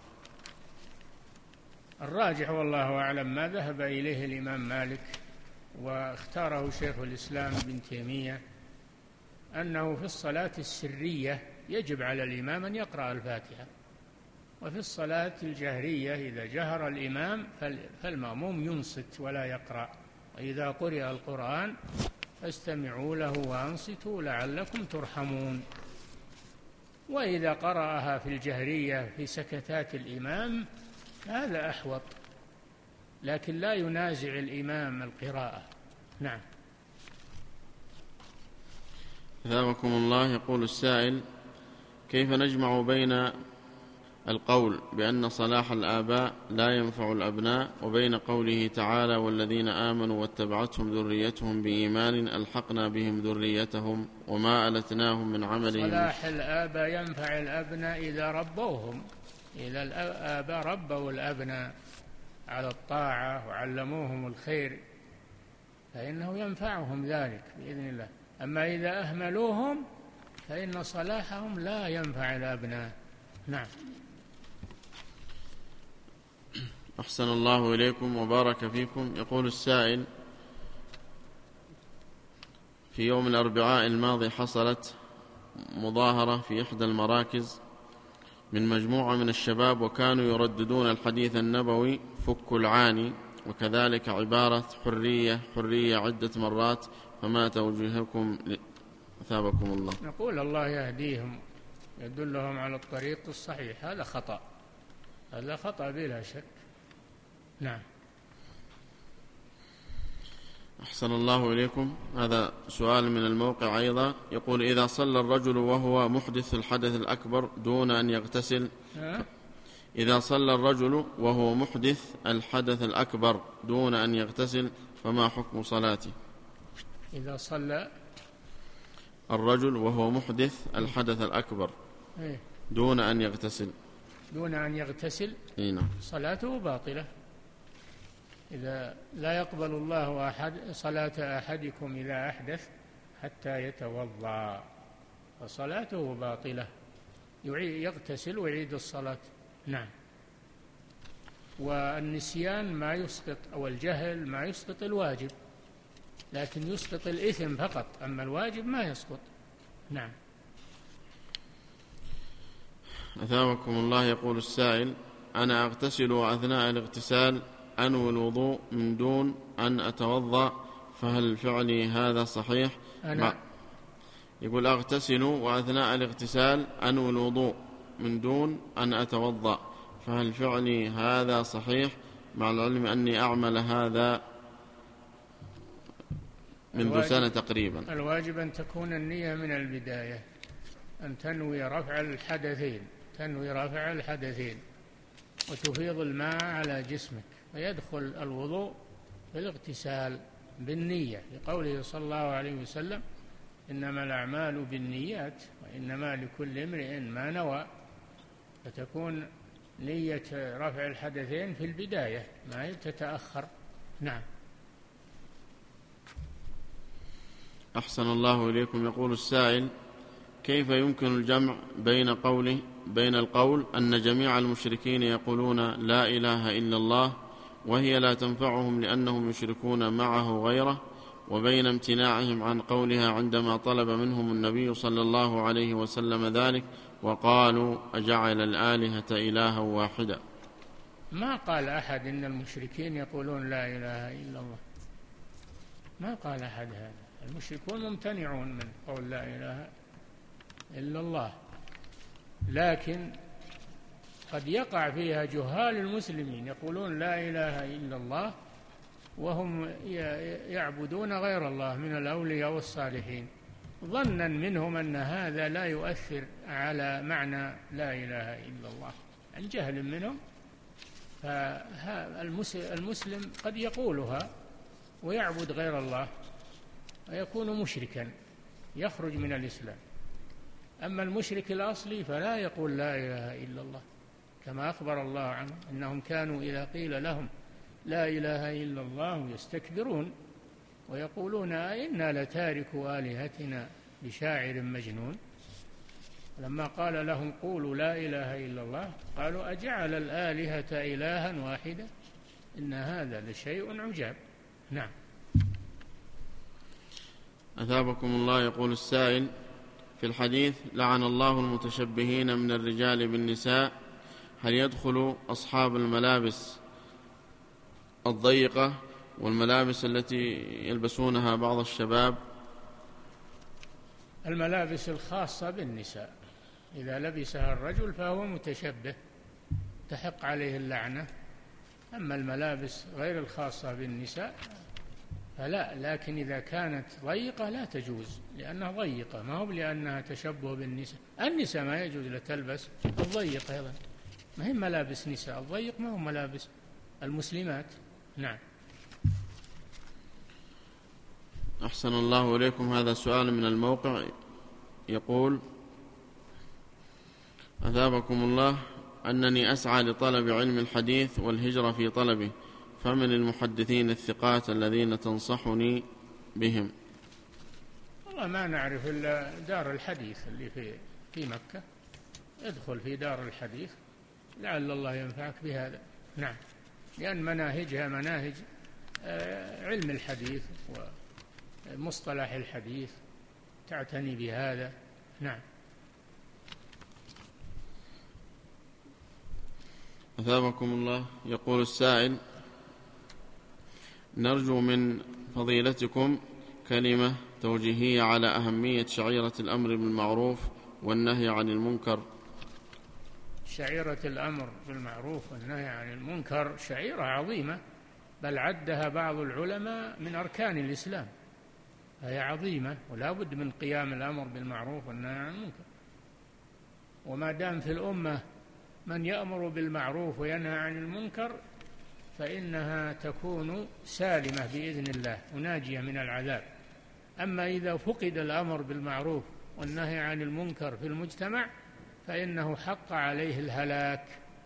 B: الراجح والله أعلم ما ذهب إليه الإمام مالك واختاره شيخ الإسلام ابن تيمية، أنه في الصلاة السرية يجب على الإمام أن يقرأ الفاتحة، وفي الصلاة الجهرية إذا جهر الإمام فالمأموم ينصت ولا يقرأ، وإذا قرئ القرآن فاستمعوا له وأنصتوا لعلكم ترحمون. وإذا قرأها في الجهرية في سكتات الإمام هذا أحوط، لكن لا ينازع الإمام القراءة. نعم.
A: أثابكم الله. يقول السائل: كيف نجمع بين القول بأن صلاح الآباء لا ينفع الأبناء وبين قوله تعالى: والذين آمنوا واتبعتهم ذريتهم بإيمان ألحقنا بهم ذريتهم وما ألتناهم من عملهم؟
B: صلاح الآباء ينفع الأبناء إذا ربوهم، إذا الآباء ربوا الأبناء على الطاعة وعلموهم الخير فإنه ينفعهم ذلك بإذن الله. أما إذا أهملوهم فإن صلاحهم لا ينفع الأبناء. نعم.
A: أحسن الله إليكم وبارك فيكم. يقول السائل: في يوم الأربعاء الماضي حصلت مظاهرة في إحدى المراكز من مجموعة من الشباب، وكانوا يرددون الحديث النبوي فك العاني، وكذلك عبارة حرية حرية عدة مرات، فما توجيهكم أثابكم الله؟
B: نقول الله يهديهم يدلهم على الطريق الصحيح. هذا خطأ، هذا خطأ بلا شك. نعم.
A: أحسن الله إليكم. هذا سؤال من الموقع أيضا. يقول: إذا صلى الرجل وهو محدث الحدث الأكبر دون أن يغتسل، إذا صلى الرجل وهو محدث الحدث الأكبر دون أن يغتسل فما حكم صلاته؟
B: إذا صلى
A: الرجل وهو محدث الحدث الأكبر دون أن يغتسل
B: نعم. صلاته باطلة. إذا لا يقبل الله صلاة أحدكم إذا أحدث حتى يتوضأ، فصلاته باطلة، يغتسل ويعيد الصلاة. نعم. والنسيان ما يسقط، أو الجهل ما يسقط الواجب، لكن يسقط الإثم فقط، أما الواجب ما يسقط. نعم.
A: أثابكم الله. يقول السائل: أنا أغتسل وأثناء الاغتسال أنوي الوضوء من دون أن أتوضأ، فهل فعلي هذا صحيح؟ يقول: أغتسل وأثناء الاغتسال أنوي الوضوء من دون أن أتوضأ، فهل فعلي هذا صحيح، مع العلم أني أعمل هذا منذ سنة تقريبا؟
B: الواجب أن تكون النية من البداية، أن تنوي رفع الحدثين وتفيض الماء على جسمك، ويدخل الوضوء بالاغتسال بالنية، لقوله صلى الله عليه وسلم: إنما الأعمال بالنيات وإنما لكل امرئ ما نوى. فتكون نية رفع الحدثين في البداية، ما تتأخر. نعم.
A: أحسن الله إليكم. يقول السائل: كيف يمكن الجمع بين القول أن جميع المشركين يقولون لا إله إلا الله وهي لا تنفعهم لأنهم يشركون معه غيره، وبين امتناعهم عن قولها عندما طلب منهم النبي صلى الله عليه وسلم ذلك وقالوا أجعل الآلهة إلها واحدا.
B: ما قال أحد إن المشركين يقولون لا إله إلا الله، ما قال أحد هذا. المشركون ممتنعون من قول لا إله إلا الله، لكن قد يقع فيها جهال المسلمين يقولون لا إله إلا الله وهم يعبدون غير الله من الأولياء والصالحين، ظنا منهم أن هذا لا يؤثر على معنى لا إله إلا الله، عن جهل منهم. فالمسلم قد يقولها ويعبد غير الله ويكون مشركا يخرج من الإسلام. أما المشرك الأصلي فلا يقول لا إله إلا الله، كما أخبر الله عنه أنهم كانوا إذا قيل لهم لا إله إلا الله يستكبرون ويقولون إنا لتاركوا آلهتنا لشاعر مجنون. لما قال لهم قولوا لا إله إلا الله قالوا أجعل الآلهة إلها واحدا إن هذا لشيء عجاب. نعم.
A: أثابكم الله. يقول السائل: في الحديث لعن الله المتشبهين من الرجال بالنساء، هل يدخل أصحاب الملابس الضيقة والملابس التي يلبسونها بعض الشباب؟
B: الملابس الخاصة بالنساء إذا لبسها الرجل فهو متشبه تحق عليه اللعنة. أما الملابس غير الخاصة بالنساء فلا، لكن إذا كانت ضيقة لا تجوز لأنها ضيقة، ما هو لأنها تشبه بالنساء. النساء ما يجوز لتلبس الضيق أيضا، ما هي ملابس نساء، الضيق ما هو ملابس المسلمات. نعم.
A: أحسن الله إليكم. هذا سؤال من الموقع يقول: أثابكم الله، أنني أسعى لطلب علم الحديث والهجرة في طلبه، فمن المحدثين الثقات الذين تنصحني بهم؟
B: والله ما نعرف إلا دار الحديث اللي في مكة، ادخل في دار الحديث لعل الله ينفعك بهذا. نعم، لأن مناهجها مناهج علم الحديث ومصطلح الحديث، تعتني بهذا. نعم.
A: أثابكم الله. يقول السائل: نرجو من فضيلتكم كلمة توجيهية على أهمية شعيرة الأمر بالمعروف والنهي عن المنكر.
B: شعيرة الأمر بالمعروف والنهي عن المنكر شعيرة عظيمة، بل عدها بعض العلماء من أركان الإسلام، فهي عظيمة ولا بد من قيام الأمر بالمعروف والنهي عن المنكر. وما دام في الأمة من يأمر بالمعروف وينهى عن المنكر فإنها تكون سالمة بإذن الله وناجية من العذاب. أما إذا فقد الأمر بالمعروف والنهي عن المنكر في المجتمع فإنه حق عليه الهلاك.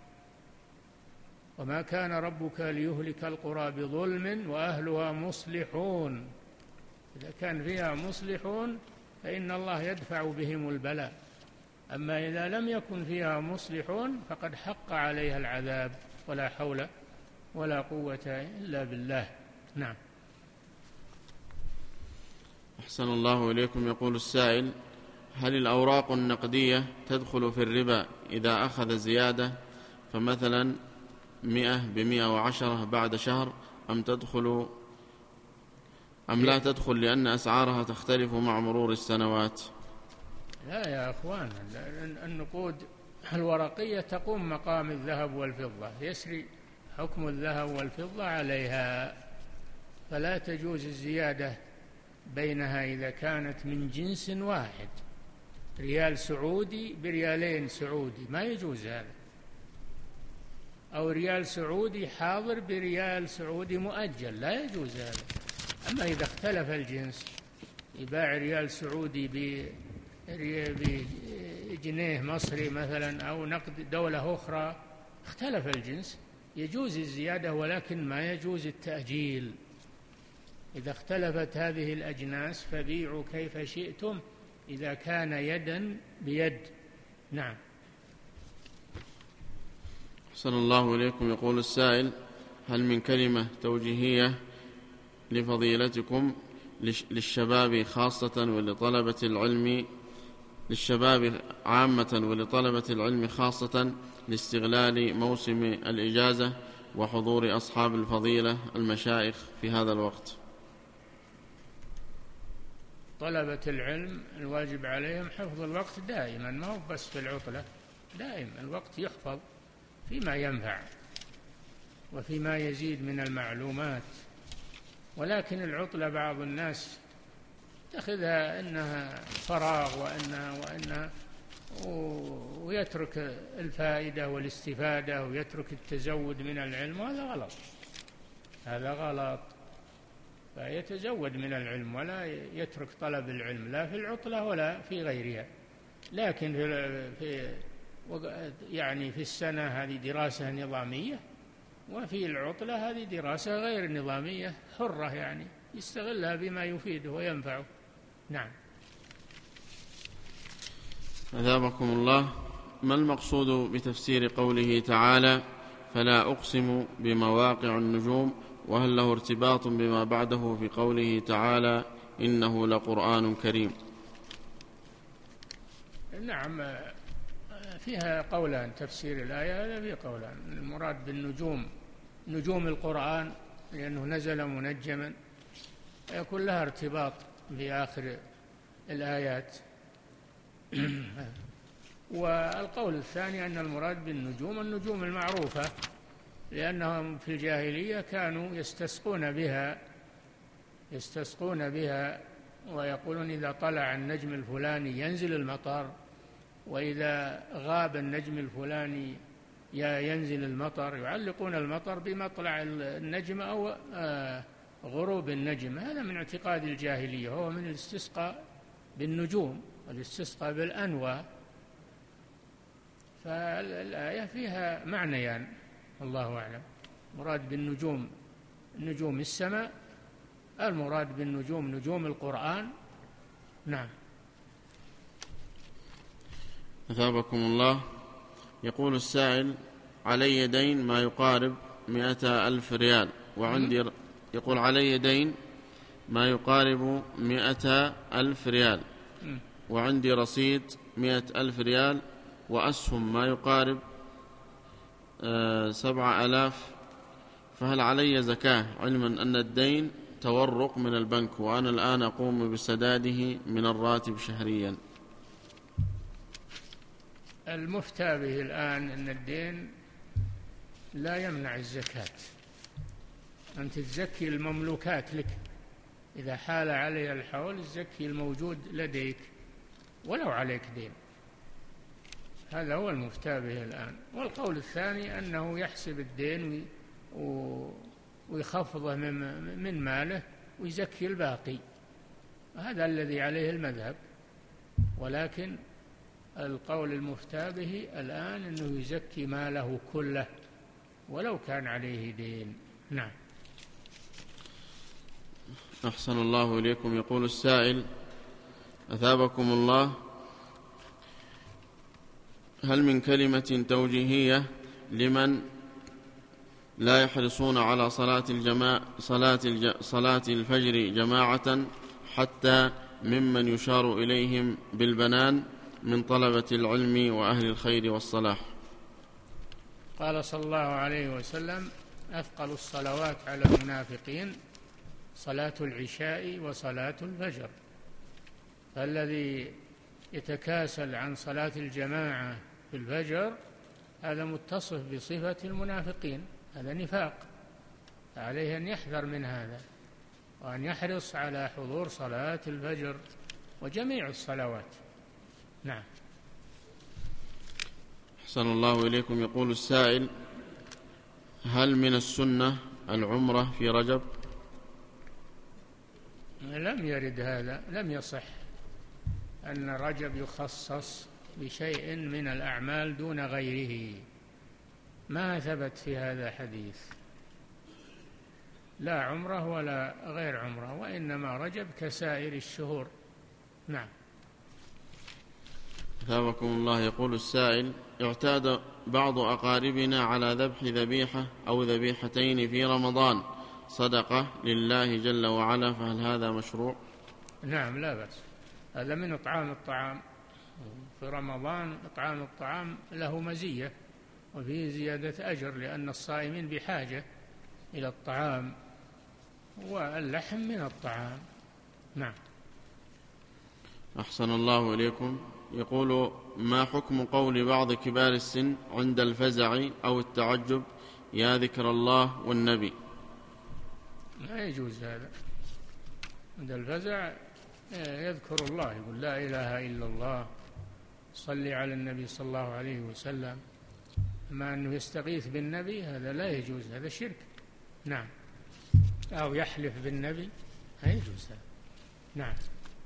B: وما كان ربك ليهلك القرى بظلم وأهلها مصلحون، إذا كان فيها مصلحون فإن الله يدفع بهم البلاء، أما إذا لم يكن فيها مصلحون فقد حق عليها العذاب، ولا حول ولا قوة إلا بالله. نعم.
A: أحسن الله إليكم. يقول السائل: هل الأوراق النقدية تدخل في الربا إذا أخذ زيادة، فمثلا 100 ب110 بعد شهر، أم لا تدخل لأن أسعارها تختلف مع مرور السنوات؟
B: لا يا أخوان، النقود الورقية تقوم مقام الذهب والفضة، يسري حكم الذهب والفضة عليها، فلا تجوز الزيادة بينها إذا كانت من جنس واحد. ريال سعودي بريالين سعودي ما يجوز هذا، أو ريال سعودي حاضر بريال سعودي مؤجل لا يجوز هذا. أما إذا اختلف الجنس، يباع ريال سعودي بجنيه مصري مثلا أو نقد دولة أخرى، اختلف الجنس، يجوز الزيادة ولكن ما يجوز التأجيل. إذا اختلفت هذه الأجناس فبيعوا كيف شئتم إذا كان يدا بيد. نعم.
A: أحسن الله إليكم. يقول السائل: هل من كلمة توجيهية لفضيلتكم للشباب خاصة ولطلبة العلم، للشباب عامة ولطلبة العلم خاصة، لاستغلال موسم الإجازة وحضور أصحاب الفضيلة المشايخ في هذا الوقت؟
B: طلبة العلم الواجب عليهم حفظ الوقت دائما، ما هو بس في العطلة، دائما الوقت يحفظ فيما ينفع وفيما يزيد من المعلومات. ولكن العطلة بعض الناس تأخذها أنها فراغ وأنها ويترك الفائدة والاستفادة ويترك التزود من العلم، وهذا غلط، هذا غلط. فيتزود من العلم ولا يترك طلب العلم، لا في العطلة ولا في غيرها. لكن في السنة هذه دراسة نظامية، وفي العطلة هذه دراسة غير نظامية حرة، يعني يستغلها بما يفيده وينفعه. نعم.
A: أثابكم الله. ما المقصود بتفسير قوله تعالى فلا أقسم بمواقع النجوم، وهل له ارتباط بما بعده في قوله تعالى إنه لقرآن كريم؟
B: نعم، فيها قولان، تفسير الآية هذا فيه قولان. المراد بالنجوم نجوم القرآن لأنه نزل منجما، يكون لها ارتباط في آخر الآيات. والقول الثاني أن المراد بالنجوم النجوم المعروفة، لأنهم في الجاهلية كانوا يستسقون بها ويقولون إذا طلع النجم الفلاني ينزل المطر، وإذا غاب النجم الفلاني ينزل المطر، يعلقون المطر بمطلع النجم أو غروب النجم. هذا من اعتقاد الجاهلية، هو من الاستسقاء بالنجوم والاستسقاء بالأنواع. فالآية فيها معنيان، الله أعلم. مراد بالنجوم نجوم السماء، المراد بالنجوم نجوم القرآن. نعم.
A: أثابكم الله. يقول السائل علي دين ما يقارب 100,000 ريال، وعندي يقول علي دين ما يقارب 100,000 ريال، وعندي رصيد 100,000 ريال وأسهم ما يقارب 7,000، فهل علي زكاة، علما أن الدين تورق من البنك وأنا الآن أقوم بسداده من الراتب شهريا؟
B: المفتى به الآن أن الدين لا يمنع الزكاة، أنت تزكي المملوكات لك، إذا حال عليها الحول تزكي الموجود لديك ولو عليك دين، هذا هو المفتى به الآن. والقول الثاني أنه يحسب الدين ويخفضه من ماله ويزكي الباقي، هذا الذي عليه المذهب. ولكن القول المفتى به الآن أنه يزكي ماله كله ولو كان عليه دين. نعم.
A: أحسن الله إليكم. يقول السائل أثابكم الله، هل من كلمة توجيهية لمن لا يحرصون على صلاة الفجر جماعة حتى ممن يشار إليهم بالبنان من طلبة العلم وأهل الخير والصلاح؟
B: قال صلى الله عليه وسلم أثقل الصلوات على المنافقين صلاة العشاء وصلاة الفجر. فالذي يتكاسل عن صلاة الجماعة في الفجر هذا متصف بصفة المنافقين، هذا نفاق، عليه أن يحذر من هذا وأن يحرص على حضور صلاة الفجر وجميع الصلوات. نعم.
A: أحسن الله إليكم. يقول السائل هل من السنة العمرة في رجب؟
B: لم يرد هذا، لم يصح أن رجب يخصص بشيء من الأعمال دون غيره، ما ثبت في هذا حديث، لا عمره ولا غير عمره، وإنما رجب كسائر الشهور. نعم.
A: أثابكم الله. يقول السائل اعتاد بعض أقاربنا على ذبح ذبيحة أو ذبيحتين في رمضان صدقة لله جل وعلا، فهل هذا مشروع؟
B: نعم، لا بأس، هذا من إطعام الطعام. في رمضان إطعام الطعام له مزية وفيه زيادة أجر، لأن الصائمين بحاجة إلى الطعام، واللحم من الطعام. نعم.
A: أحسن الله إليكم. يقول: ما حكم قول بعض كبار السن عند الفزع أو التعجب: يا ذكر الله والنبي؟
B: لا يجوز هذا. عند الفزع يذكر الله، يقول لا إله إلا الله، صلي على النبي صلى الله عليه وسلم. أما أنه يستغيث بالنبي هذا لا يجوز، هذا شرك. نعم. أو يحلف بالنبي، لا يجوز هذا. نعم.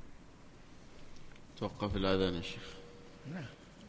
A: توقف الأذان يا شيخ.
B: نعم.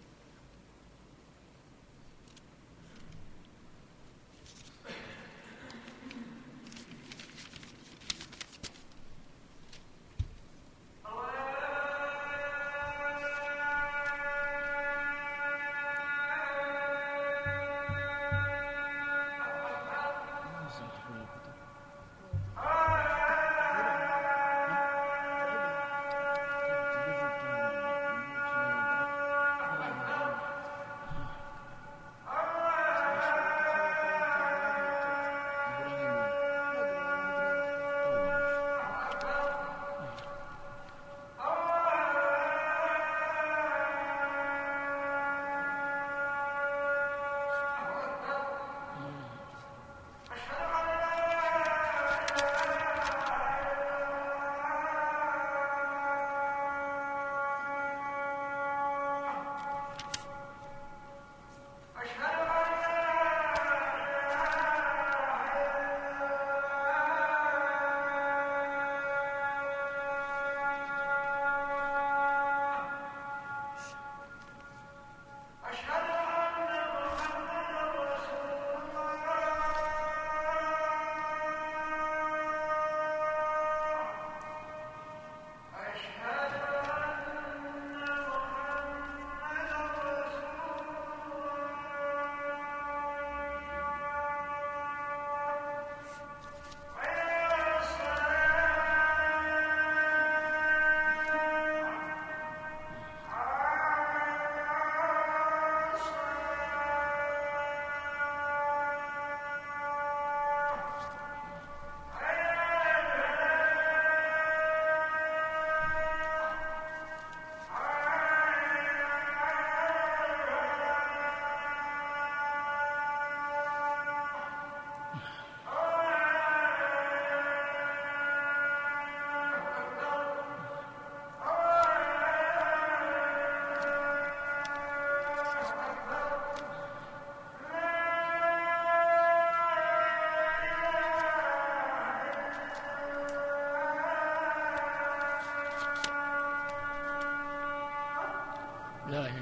B: لا يعني.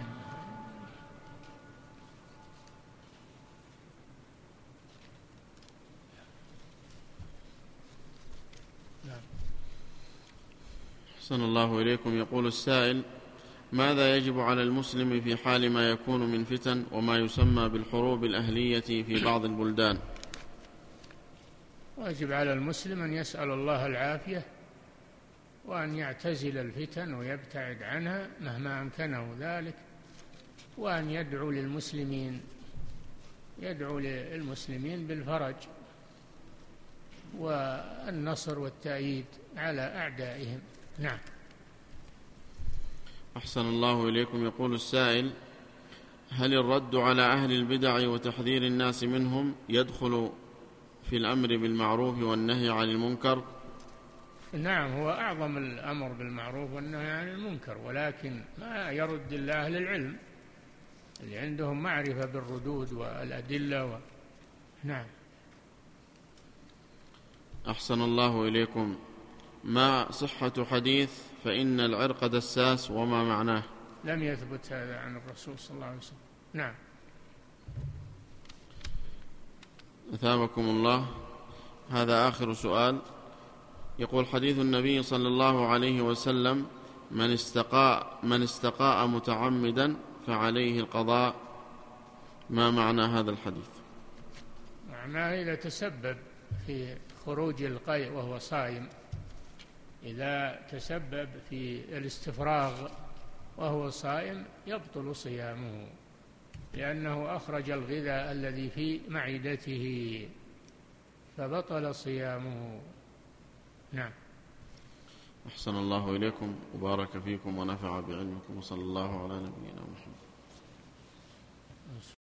A: أحسن الله إليكم. يقول السائل: ماذا يجب على المسلم في حال ما يكون من فتن وما يسمى بالحروب الأهلية في بعض البلدان؟
B: واجب على المسلم أن يسأل الله العافية، وأن يعتزل الفتن ويبتعد عنها مهما أمكنه ذلك، وأن يدعو للمسلمين بالفرج والنصر والتأييد على أعدائهم. نعم.
A: أحسن الله إليكم. يقول السائل: هل الرد على أهل البدع وتحذير الناس منهم يدخل في الأمر بالمعروف والنهي عن المنكر؟
B: نعم، هو أعظم الأمر بالمعروف والنهي عن المنكر، ولكن ما يرد إلا أهل العلم اللي عندهم معرفة بالردود والأدلة نعم.
A: أحسن الله إليكم. ما صحة حديث فإن العرق دساس وما معناه؟
B: لم يثبت هذا عن الرسول صلى الله عليه وسلم. نعم.
A: أثابكم الله. هذا آخر سؤال. يقول: حديث النبي صلى الله عليه وسلم: من استقاء متعمدا فعليه القضاء، ما معنى هذا الحديث؟
B: معناه إذا تسبب في خروج القيء وهو صائم إذا تسبب في الاستفراغ وهو صائم يبطل صيامه، لأنه أخرج الغذاء الذي في معدته فبطل صيامه. نعم.
A: أحسن الله إليكم وبارك فيكم ونفع بعلمكم، وصلى الله على نبينا محمد.